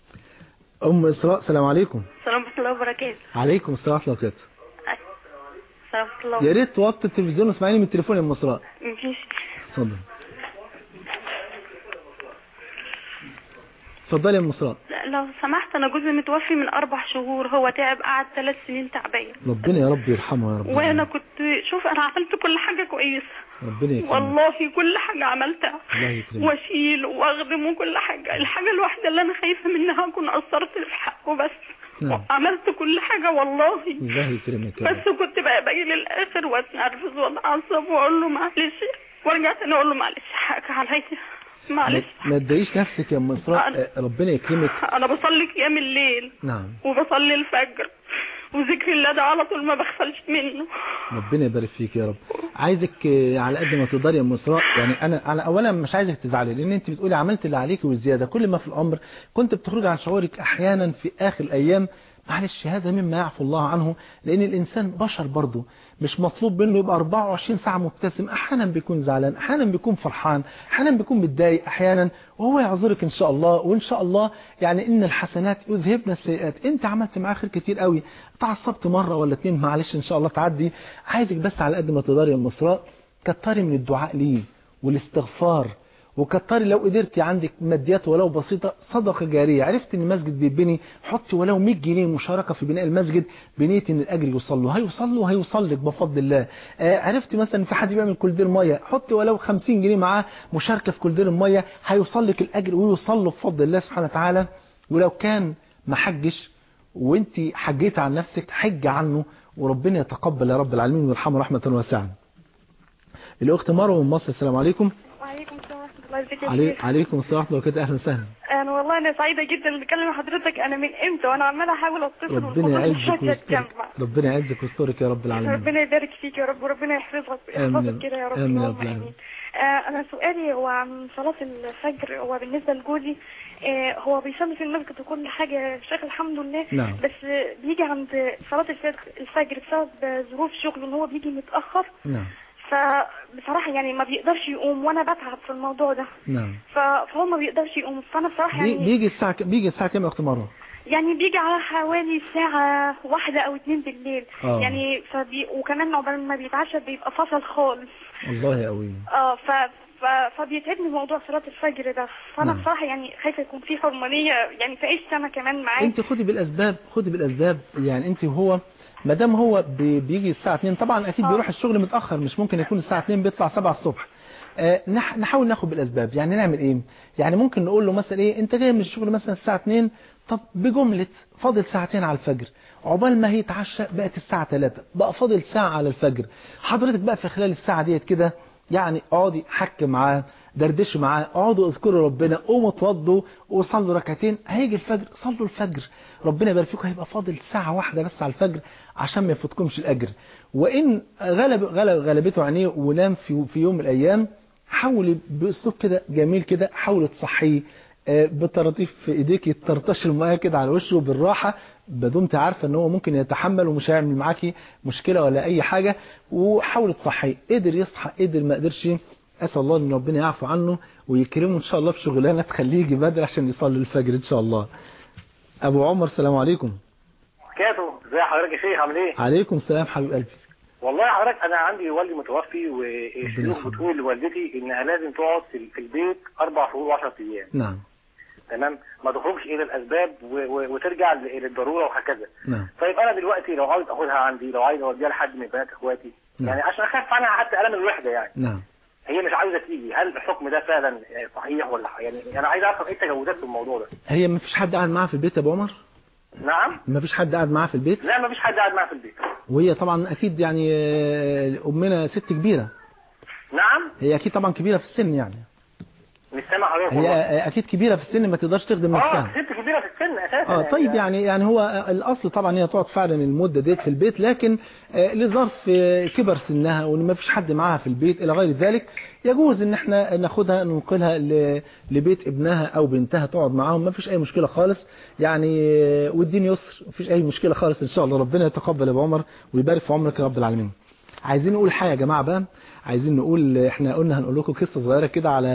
أم إسراء، السلام عليكم. السلام ورحمة الله وبركاته. عليكم السلام ورحمة الله وبركاته. السلام ورحمة الله. يا ريت توطي التلفزيون واسمعيني من التليفون يا أم إسراء. مفيش. اتفضل. اتفضلي يا أم إسراء. لو سمحت انا جوزي متوفي من اربع شهور، هو تعب قعد ثلاث سنين تعبان. ربنا يا رب يرحمه يا رب. وانا كنت شوف انا عملت كل حاجه كويسه ربنا يكرمك والله، كل حاجه عملتها الله يكرمك واشيل واخدم وكل حاجه. الحاجه الوحيده اللي انا خايفه منها اكون قصرت في حقه بس. نعم. عملت كل حاجه والله الله يكرمك بس كنت بقى باجي للاخر واتنرفز واتعصب واقول له معلش، وارجع تاني اقول له معلش حقك عليا معلش. ما تضايقيش نفسك يا ام اسراء، ربنا يكرمك. انا بصلي قيام الليل نعم وبصلي الفجر وذكر الله ده على طول ما بغفلش منه. ربنا يبارك فيك يا رب. عايزك على قد ما تقدري يا ام اسراء، يعني انا انا اولا مش عايزك تزعلي، لان انت بتقولي عملت اللي عليكي والزياده. كل ما في الامر كنت بتخرجي عن شعورك احيانا في اخر الايام، معلش هذا مما يعفو الله عنه، لان الانسان بشر برضه، مش مطلوب منه يبقى أربعة وعشرين ساعة مبتسم. احيانا بيكون زعلان، احيانا بيكون فرحان، احيانا بيكون متضايق احيانا، وهو يعذرك ان شاء الله. وان شاء الله يعني ان الحسنات يذهبن السيئات. انت عملت معاه خير كتير قوي، تعصبت مرة ولا اتنين، معلش ان شاء الله تعدي. عايزك بس على قد ما تقدري يا ام اسراء كتري من الدعاء ليه والاستغفار، وكتري لو قدرتي عندك ماديات ولو بسيطة صدقة جارية. عرفت ان المسجد بيتبني، حطي ولو مية جنيه مشاركة في بناء المسجد بنية ان الاجر يوصل له، هيوصل له وهيوصل لك بفضل الله. آه عرفت مثلا في حد بيعمل كولدير ميه، حطي ولو خمسين جنيه معاه مشاركة في كولدير الميه، هيوصل لك الاجر ويوصل له بفضل الله سبحانه وتعالى. ولو كان ما حجش وانت حجيت عن نفسك، حج عنه وربنا يتقبل يا رب العالمين ويرحمه رحمة واسعة. الاخت مروه من مصر، السلام عليكم. وعليكم السلام ورحمة الله وبركاته. علي... عليكم السلام ورحمة الله وبركاته. اهلا وسهلا. انا والله انا سعيدة جدا بتكلم مع حضرتك. انا من امتى وانا عمالة احاول اتصل ربنا يعزك ويسترك، ربنا يعزك ويسترك يا رب العالمين. ربنا يبارك فيك يا رب وربنا يحفظك ويحفظك كده يا رب. امين يا رب العالمين. آه انا سؤالي هو عن صلاة الفجر. هو بالنسبة لجوزي آه هو بيصلي في المسجد وكل حاجة شيخ الحمد لله. نعم. بس بيجي عند صلاة الفجر بسبب ظروف شغله ان هو بيجي متأخر. نعم. فبصراحة يعني ما بيقدرش يقوم وانا بتعب في الموضوع ده. نعم. فهو ما بيقدرش يقوم. فانا بصراحة يعني بيجي الساعة ك... بيجي الساعة كام يا اخت مروه؟ يعني بيجي على حوالي الساعة واحدة او اتنين بالليل. آه. يعني فبي... وكمان عقبال ما بيتعشى بيبقى فصل خالص. الله قوي. اه ف... ف... فبيتعبني موضوع صلاة الفجر ده. فانا نعم. بصراحة يعني خايفة يكون في حرمانية يعني تعيش سنة كمان معاه. انت خدي بالاسباب، خدي بالاسباب. يعني انت وهو ما دام هو بيجي الساعة اتنين، طبعا اكيد بيروح الشغل متأخر، مش ممكن يكون الساعة اتنين بيطلع سبعة الصبح. آه نحاول ناخد بالاسباب. يعني نعمل ايه؟ يعني ممكن نقول له مثلا ايه، انت جاي من الشغل مثلا الساعة اتنين، طب بجملة فاضل ساعتين على الفجر، عقبال ما هيتعشى بقت الساعة تلاتة، بقى فاضل ساعة على الفجر. حضرتك بقى في خلال الساعة ديت كده يعني اقعدي حك معاه، دردشوا معاه، اقعدوا اذكروا ربنا، قوموا اتوضوا وصلوا ركعتين، هيجي الفجر صلوا الفجر، ربنا يبارك فيكم. هيبقى فاضل ساعة واحدة بس على الفجر عشان ما يفوتكمش الاجر. وان غلب غلب غلبته عينيه ونام في في يوم من الايام، حاولي باسلوب كده جميل كده، حاولي تصحيه بطراطيف في ايديك، يتطرطش الميه كده على وشه بالراحه، بدون انت عارفه ان هو ممكن يتحمل ومش هيعمل معاكي مشكله ولا اي حاجه. وحاول تصحيه، قدر يصحى قدر ما قدرش، اسال الله ان ربنا يعفو عنه ويكرمه ان شاء الله في شغلانه تخليه يجي بدري عشان يصلي الفجر ان شاء الله. ابو عمر السلام عليكم. كاتو ازي حضرتك يا شيخ، عامل ايه؟ عليكم السلام حبيب قلبي. والله حضرتك انا عندي والدي متوفي، والشيوخ بتقول لوالدتي انها لازم تقعد في البيت اربع شهور وعشرة ايام. نعم. تمام، ما تخرجش الى الاسباب وترجع للضروره وهكذا. نعم. طيب انا دلوقتي لو عاوز اخدها عندي، لو عايز اوديها لحد من بنات اخواتي، نعم. يعني عشان اخف عنها حتى الم الوحده يعني. نعم. هي مش عايزه تيجي، هل الحكم ده فعلا صحيح ولا يعني انا عايز اعرف ايه التجاوزات في الموضوع ده؟ هي ما فيش حد قاعد معاها في البيت يا ابو عمر؟ نعم. ما فيش حد قاعد معاها في البيت؟ لا ما فيش حد قاعد معاها في البيت. وهي طبعا اكيد يعني امنا ست كبيره. نعم. هي اكيد طبعا كبيره في السن يعني. مش سامع حضرتك. هي اكيد كبيره في السن، ما تقدرش تخدم نفسها. اه ست كبيره في السن اساسا. اه طيب يعني يعني هو الاصل طبعا هي تقعد فعلا المده ديت في البيت، لكن آه لظرف آه كبر سنها وان ما فيش حد معاها في البيت الى غير ذلك، يجوز ان احنا ناخدها ننقلها لبيت ابنها او بنتها تقعد معاهم، ما فيش اي مشكله خالص يعني. آه والدين يسر، ما فيش اي مشكله خالص ان شاء الله. ربنا يتقبل يا ابو عمر ويبارك في عمرك يا رب العالمين. عايزين نقول حاجه يا جماعه بقى، عايزين نقول احنا قلنا هنقول لكم قصه صغيره كده على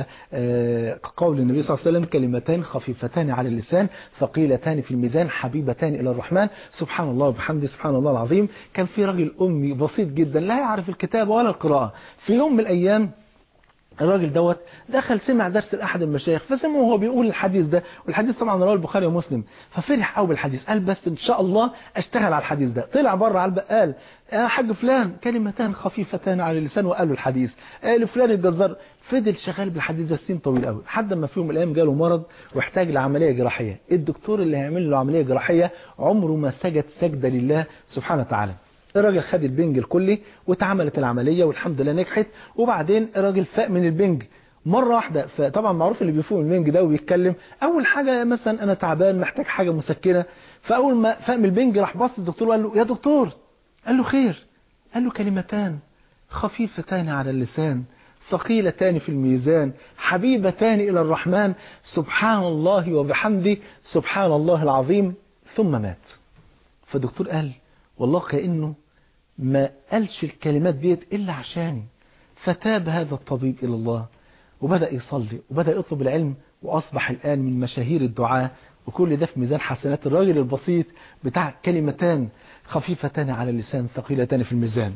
قول النبي صلى الله عليه وسلم: كلمتان خفيفتان على اللسان ثقيلتان في الميزان حبيبتان الى الرحمن. سبحان الله وبحمده سبحان الله العظيم. كان في راجل امي بسيط جدا لا يعرف الكتابه ولا القراءه، في يوم من الايام الراجل دوت دخل سمع درس لأحد المشايخ فسمعه وهو بيقول الحديث ده، والحديث طبعا رواه البخاري ومسلم، ففرح قوي بالحديث، قال بس ان شاء الله اشتغل على الحديث ده. طلع بره على البقال، يا حاج فلان كلمتان خفيفتان على اللسان، وقال له الحديث. قال فلان الجزار، فضل شغال بالحديث ده سنين طويل قوي، لحد ما في يوم من الايام جاله مرض واحتاج لعمليه جراحيه. الدكتور اللي هيعمل له عمليه جراحيه عمره ما سجد سجده لله سبحانه وتعالى. الراجل خد البنج الكلي واتعملت العمليه والحمد لله نجحت، وبعدين الراجل فاق من البنج مرة واحدة. فطبعا معروف اللي بيفوق من البنج ده وبيتكلم أول حاجة مثلا أنا تعبان محتاج حاجة مسكنة، فأول ما فاق من البنج راح بص الدكتور وقال له يا دكتور. قال له خير؟ قال له كلمتان خفيفتان على اللسان ثقيلتان في الميزان حبيبتان إلى الرحمن سبحان الله وبحمده سبحان الله العظيم، ثم مات. فالدكتور قال والله كأنه ما قالش الكلمات ديت إلا عشاني. فتاب هذا الطبيب إلى الله وبدأ يصلي وبدأ يطلب العلم، وأصبح الآن من مشاهير الدعاء، وكل ده في ميزان حسنات الراجل البسيط بتاع كلمتان خفيفتان على اللسان ثقيلتان في الميزان.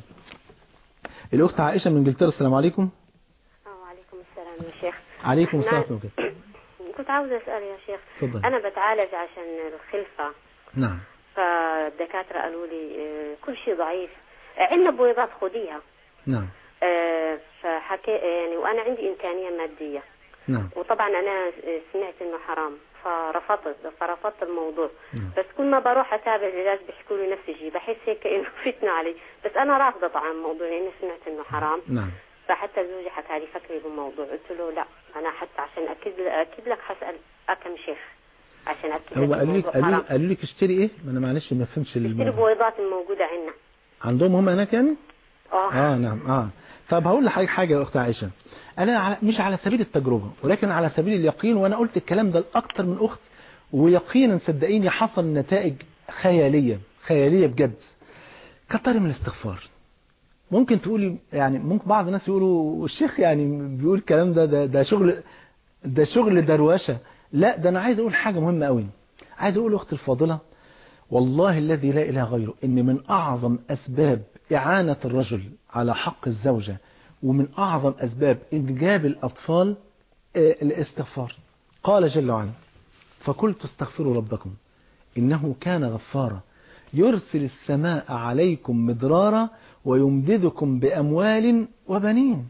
الأخت عائشة من انجلترا، السلام عليكم. وعليكم السلام يا شيخ. عليكم السلام ورحمة الله. كنت عاوزة أسأل يا شيخ. فضل. أنا بتعالج عشان الخلفة. نعم. فالدكاترة قالوا لي كل شيء ضعيف، عندنا بويضات خديها. نعم. أه فحكي يعني وأنا عندي إمكانية مادية. نعم. وطبعا أنا سمعت إنه حرام فرفضت فرفضت الموضوع. نعم. بس كل ما بروح أتابع العلاج بيحكوا لي نفس الشيء، بحس هيك إنه فتنة علي، بس أنا رافضة طبعا الموضوع لأني سمعت إنه حرام. نعم. فحتى زوجي حكى لي فكري بالموضوع، قلت له لا أنا حتى عشان أكيد أكيد لك حسأل أكم شيخ عشان أكيد. هو قالوا لك قالوا قالوا لك اشتري إيه؟ ما أنا معلش ما فهمش الموضوع. اشتري بويضات الموجودة عندنا. عندهم هم هناك يعني؟ اه اه نعم اه. طب هقول لحضرتك حاجة يا أخت عائشة، أنا على مش على سبيل التجربة ولكن على سبيل اليقين، وأنا قلت الكلام ده لأكتر من أخت ويقينا صدقيني حصل نتائج خيالية خيالية بجد. كتر من الاستغفار. ممكن تقولي يعني ممكن بعض الناس يقولوا الشيخ يعني بيقول الكلام ده ده, ده شغل ده شغل دروشة. لا ده أنا عايز أقول حاجة مهمة قوي. عايز أقول أخت الفاضلة والله الذي لا إله غيره إن من أعظم أسباب إعانة الرجل على حق الزوجة ومن أعظم أسباب إنجاب الأطفال الاستغفار. قال جل وعلا فقلت استغفروا ربكم إنه كان غفارا يرسل السماء عليكم مدرارا ويمددكم بأموال وبنين.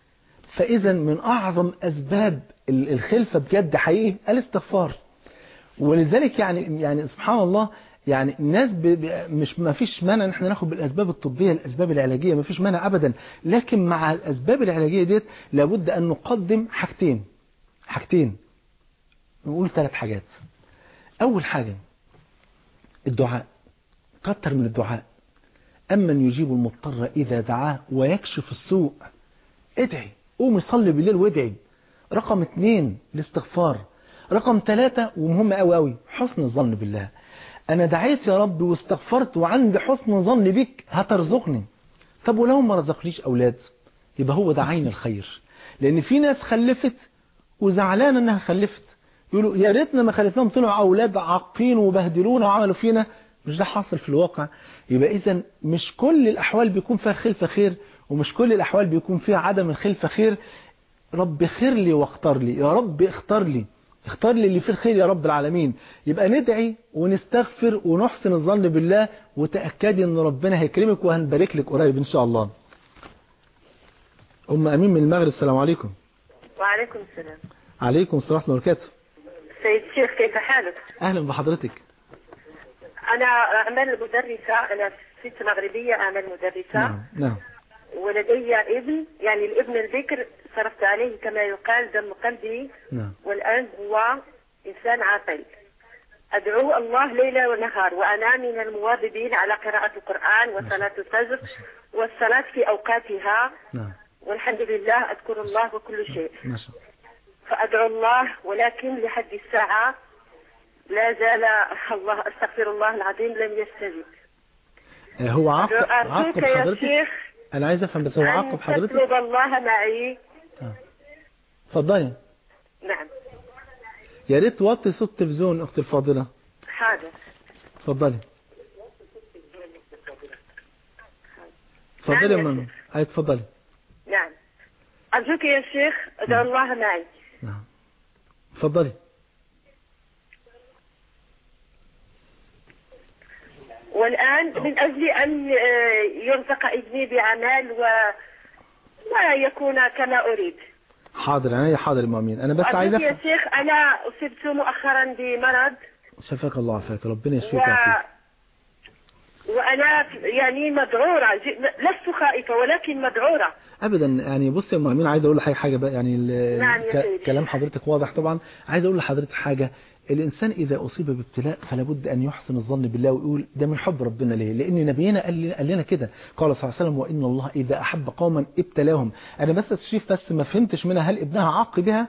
فإذا من أعظم أسباب الخلفة بجد حقيقي الاستغفار. ولذلك يعني يعني سبحان الله يعني الناس مش ما فيش مانع ان احنا ناخد بالاسباب الطبيه الاسباب العلاجيه، ما فيش مانع ابدا، لكن مع الاسباب العلاجيه ديت لابد ان نقدم حاجتين حاجتين نقول ثلاث حاجات. اول حاجه الدعاء، كتر من الدعاء. امن يجيب المضطر اذا دعاه ويكشف السوء. ادعي، قوم صلي بالليل وادعي. رقم اثنين الاستغفار. رقم ثلاثة ومهم قوي قوي حسن الظن بالله. أنا دعيت يا رب واستغفرت وعندي حسن ظن بك هترزقني. طب ولو ما رزقنيش أولاد يبقى هو ده عين الخير. لأن في ناس خلفت وزعلانة أنها خلفت، يقولوا يا ريتنا ما خلفناهم طلعوا أولاد عاقين وبهدلونا وعملوا فينا. مش ده حاصل في الواقع. يبقى إذا مش كل الأحوال بيكون فيها خلفة خير ومش كل الأحوال بيكون فيها عدم الخلفة خير. رب خير لي واختار لي، يا رب اختار لي اختار لي اللي فيه الخير يا رب العالمين. يبقى ندعي ونستغفر ونحسن الظن بالله وتأكدي ان ربنا هيكرمك وهنبارك لك قريب ان شاء الله. أم أمين من المغرب، السلام عليكم. وعليكم السلام. عليكم السلام ورحمة الله وبركاته. سيد الشيخ كيف حالك؟ أهلا بحضرتك. أنا أعمل مدرسة، أنا ست مغربية أعمل مدرسة. نعم نعم. ولدي ابن، يعني الابن البكر صرفت عليه كما يقال دم قلبي. نعم. والآن هو إنسان عاقل. أدعو الله ليلا ونهار وأنا من المواظبين على قراءة القرآن وصلاة الفجر والصلاة في أوقاتها. نعم. والحمد لله أذكر الله وكل شيء. ما شاء الله. فأدعو الله ولكن لحد الساعة لا زال الله أستغفر الله العظيم لم يستجب. هو عاقب عاقب حضرتك؟ يا شيخ أنا عايز أفهم بس هو عاقب حضرتك؟ تطلب الله معي. اتفضلي. نعم. يا ريت توطي صوت التلفزيون أختي الفاضلة. حاضر. اتفضلي. اتفضلي يا ماما. هاي اتفضلي. نعم. أرجوك يا شيخ ادعو الله معي. نعم تفضلي. والآن من أجل أن يرزق ابني بعمل وما يكون كما أريد. حاضر عينيا حاضر مؤمن. أنا بس عايز يا شيخ أنا أصبت مؤخرا بمرض. شفاك الله عافاك ربنا يشفيك ويعافيك. وأنا يعني مذعورة لست خائفة ولكن مذعورة. ابدا يعني بص يا ام امين عايز اقول لحضرتك حاجه بقى يعني نعم ك... كلام حضرتك واضح طبعا. عايز اقول لحضرتك حاجه الانسان اذا اصيب بابتلاء فلا بد ان يحسن الظن بالله ويقول ده من حب ربنا ليه لان نبينا قال لنا قال لنا كده قال صلى الله عليه وسلم وان الله اذا احب قوما ابتلاهم. انا بس الشيف بس ما فهمتش منها هل ابنها عاق بها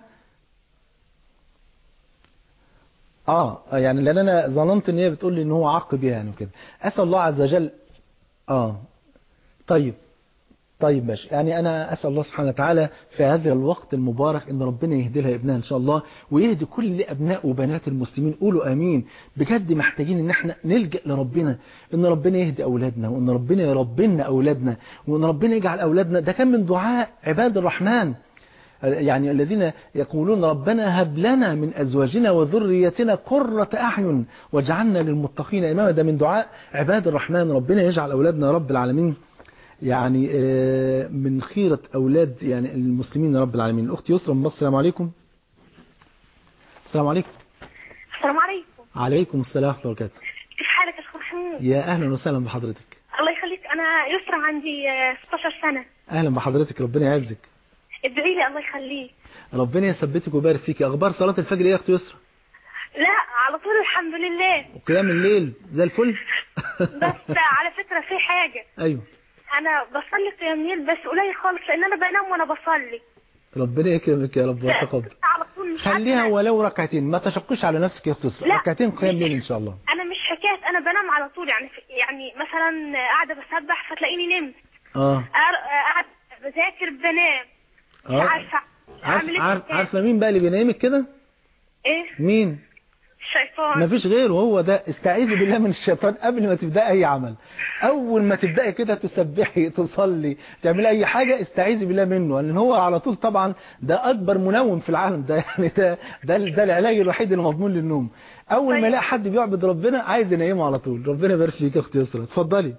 اه يعني لان انا ظننت ان هي بتقول لي ان هو عاق بها يعني وكده. اسال الله عز وجل اه طيب طيب ماشي يعني أنا أسأل الله سبحانه وتعالى في هذا الوقت المبارك إن ربنا يهدي لها ابنها إن شاء الله ويهدي كل أبناء وبنات المسلمين. قولوا آمين. بجد محتاجين إن احنا نلجأ لربنا إن ربنا يهدي أولادنا وإن ربنا يربينا أولادنا وإن ربنا يجعل أولادنا. ده كان من دعاء عباد الرحمن يعني الذين يقولون ربنا هب لنا من أزواجنا وذريتنا قرة أعين واجعلنا للمتقين إماما. ده من دعاء عباد الرحمن. ربنا يجعل أولادنا رب العالمين يعني من خيرة أولاد يعني المسلمين رب العالمين. الأخت يسرى من مصر. السلام عليكم. السلام عليكم. السلام عليكم. عليكم السلام ورحمة الله وبركاته. كيف حالك يا أخ محمود؟ يا أهلا وسهلا بحضرتك. الله يخليك. أنا يسرى عندي ستاشر سنة. أهلا بحضرتك ربنا يعزك. ادعي لي الله يخليك. ربنا يثبتك ويبارك فيك. أخبار صلاة الفجر إيه يا أخت يسرى؟ لا على طول الحمد لله. وقيام الليل زي الفل؟ بس على فكرة في حاجة. أيوه. انا بصلي قيام الليل بس قليل خالص لان انا بنام وانا بصلي. ربنا يكرمك يا رب ويتقبل. خليها ولو ركعتين ما تشقش على نفسك يا اخت يسرى. ركعتين قيام الليل ان شاء الله. انا مش حكايه انا بنام على طول يعني يعني مثلا قاعده بسبح فتلاقيني نمت. اه قاعد بذاكر بنام. اه عارفه عارفه عارف عارفه مين بقى اللي بينامك كده؟ ايه مين؟ الشيطان. مفيش غيره هو ده. استعيذي بالله من الشيطان قبل ما تبدأ اي عمل. اول ما تبدأي كده تسبحي تصلي تعملي اي حاجة استعيذي بالله منه لان هو على طول طبعا ده اكبر منوم في العالم. ده يعني ده ده, ده العلاج الوحيد المضمون للنوم. اول ما يلاقي حد بيعبد ربنا عايز ينيمه على طول. ربنا يبارك فيك يا اختي يسرى. اتفضلي.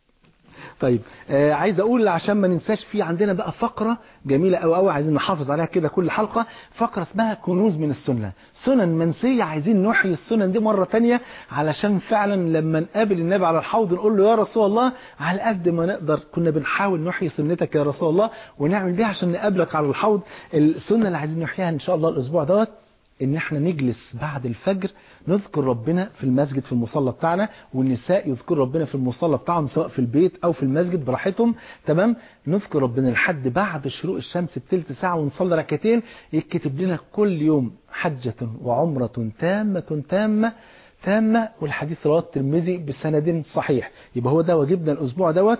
طيب آه عايز اقول عشان ما ننساش في عندنا بقى فقرة جميلة قوي قوي عايزين نحافظ عليها كده كل حلقة. فقرة اسمها كنوز من السنة. سنن منسية عايزين نحيي السنن دي مرة تانية علشان فعلا لما نقابل النبي على الحوض نقول له يا رسول الله على قد ما نقدر كنا بنحاول نحيي سنتك يا رسول الله ونعمل بيها عشان نقابلك على الحوض. السنة اللي عايزين نحييها ان شاء الله الاسبوع دوت ان احنا نجلس بعد الفجر نذكر ربنا في المسجد في المصلى بتاعنا والنساء يذكر ربنا في المصلى بتاعهم سواء في البيت او في المسجد براحتهم. تمام. نذكر ربنا لحد بعد شروق الشمس بثلث ساعة ونصلي ركعتين. يتكتب لنا كل يوم حجة وعمرة تامة تامة تامة والحديث رواه الترمذي بسند صحيح. يبقى هو ده واجبنا الاسبوع دوت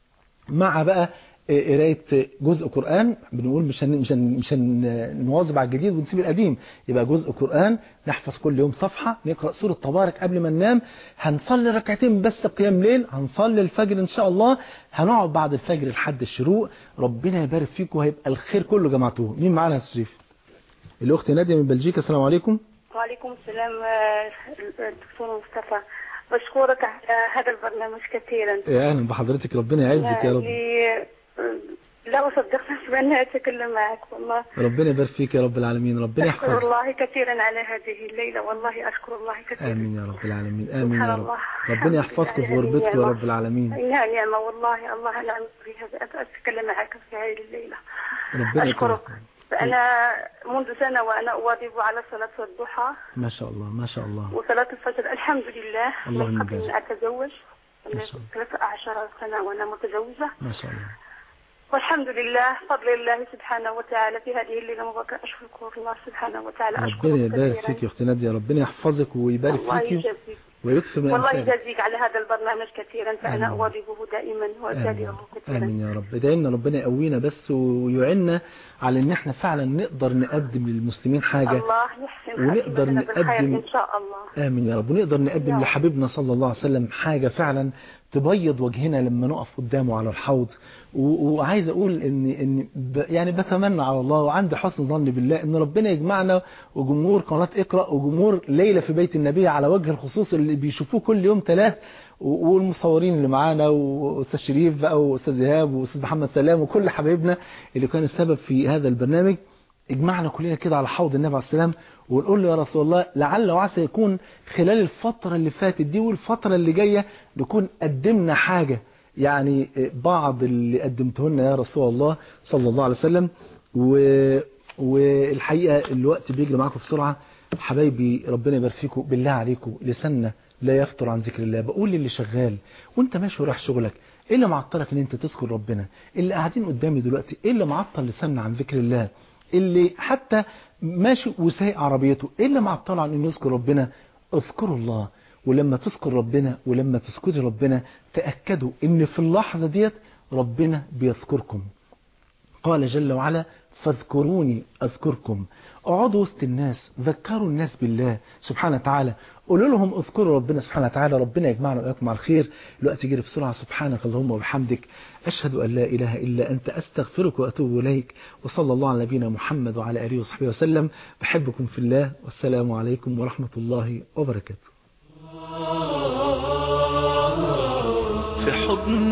مع بقى قرايه جزء قرآن. بنقول مش هن مش هن مش هنواظب على الجديد ونسيب القديم. يبقى جزء قرآن نحفظ كل يوم صفحة نقرأ سورة تبارك قبل ما ننام. هنصلي ركعتين بس قيام ليل. هنصلي الفجر إن شاء الله. هنقعد بعد الفجر لحد الشروق. ربنا يبارك فيكم وهيبقى الخير كله جماعته. مين معانا يا شريف؟ الأخت نادية من بلجيكا. السلام عليكم. وعليكم السلام الدكتور مصطفى. بشكرك على هذا البرنامج كثيرا. يا أهلا بحضرتك ربنا يعزك يا رب. لا أصدق بأن أتكلم معك والله. ربنا يبارك فيك يا رب العالمين. ربنا يحفظك. أشكر الله كثيرا على هذه الليلة والله أشكر الله كثيرا. آمين يا رب العالمين. آمين يا رب. ربنا يحفظك في غربتك يا رب العالمين. إنها نعمة والله. الله نعم في هذا أتكلم معك في هذه الليلة. ربنا أشكرك. أنا منذ سنة وأنا أواظب على صلاة الضحى. ما شاء الله ما شاء الله. وصلاة الفجر الحمد لله. اللهم بارك. من أتزوج ثلاثة عشر سنة وأنا متزوجة. ما شاء الله. والحمد لله فضل الله سبحانه وتعالى في هذه الليلة المباركة. أشكر الله سبحانه وتعالى. ربنا يبارك فيك يا أختي نادية. ربنا يحفظك ويبارك فيك ويكثر من والله يجازيك على هذا البرنامج كثيرا. فأنا أواظبه دائما وأتابعه كثيرا. آمين يا رب. ادعي لنا ربنا يقوينا بس ويعيننا على ان احنا فعلا نقدر نقدم للمسلمين حاجة. الله يحسن ونقدر نقدم إن شاء الله. آمين يا رب. ونقدر نقدم لحبيبنا صلى الله عليه وسلم حاجة فعلا تبيض وجهنا لما نقف قدامه على الحوض. وعايز اقول ان ان يعني بتمنى على الله وعندي حسن ظن بالله ان ربنا يجمعنا وجمهور قناه اقرا وجمهور ليله في بيت النبي على وجه الخصوص اللي بيشوفوه كل يوم ثلاث، والمصورين اللي معانا واستاذ شريف بقى واستاذ ايهاب واستاذ محمد سلام وكل حبايبنا اللي كان السبب في هذا البرنامج. اجمعنا كلنا كده على حوض النبي عليه السلام ونقول له يا رسول الله لعل وعسى يكون خلال الفترة اللي فاتت دي والفترة اللي جاية نكون قدمنا حاجة، يعني بعض اللي قدمته لنا يا رسول الله صلى الله عليه وسلم. و... والحقيقة الوقت بيجري معاكم بسرعة حبايبي، ربنا يبارك فيكم. بالله عليكم لساننا لا يفتر عن ذكر الله. بقول للي شغال وانت ماشي ورايح شغلك ايه اللي معطلك ان انت تذكر ربنا؟ اللي قاعدين قدامي دلوقتي ايه اللي معطل لساننا عن ذكر الله؟ اللي حتى ماشي وسايق عربيته ايه اللي معطل عن انه يذكر ربنا؟ اذكروا الله. ولما تذكر ربنا ولما تذكري ربنا تأكدوا ان في اللحظة ديت ربنا بيذكركم. قال جل وعلا فاذكروني أذكركم. اقعدوا وسط الناس ذكروا الناس بالله سبحانه وتعالى، قولوا لهم اذكروا ربنا سبحانه وتعالى. ربنا يجمعنا وإياكم على الخير. الوقت يجري بسرعة. سبحانك اللهم وبحمدك أشهد أن لا إله إلا أنت أستغفرك وأتوب إليك. وصلى الله على نبينا محمد وعلى آله وصحبه وسلم. بحبكم في الله والسلام عليكم ورحمة الله وبركاته. في حضن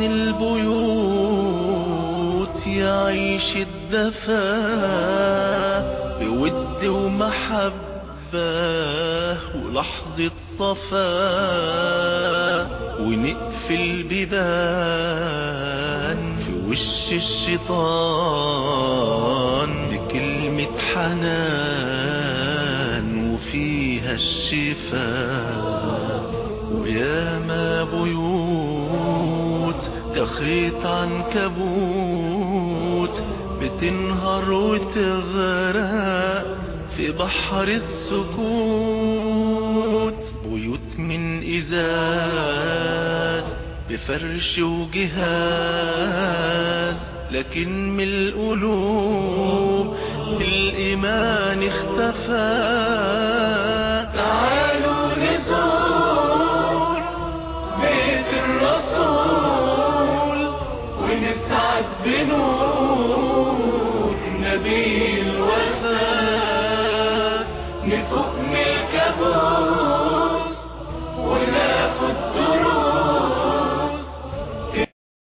البيوت يعيش الدفا بود ومحبة ولحظة صفا، ونقفل بيبان في وش الشيطان بكلمة حنان وفيها الشفاء. وياما بيوت كخيط عنكبوت بتنهار وتغرق في بحر السكوت. بيوت من إزاز بفرش وجهاز، لكن من القلوب الإيمان اختفى. تعالوا نزور بيت الرسول ونسعد بنور نبي الوفاء. نفوق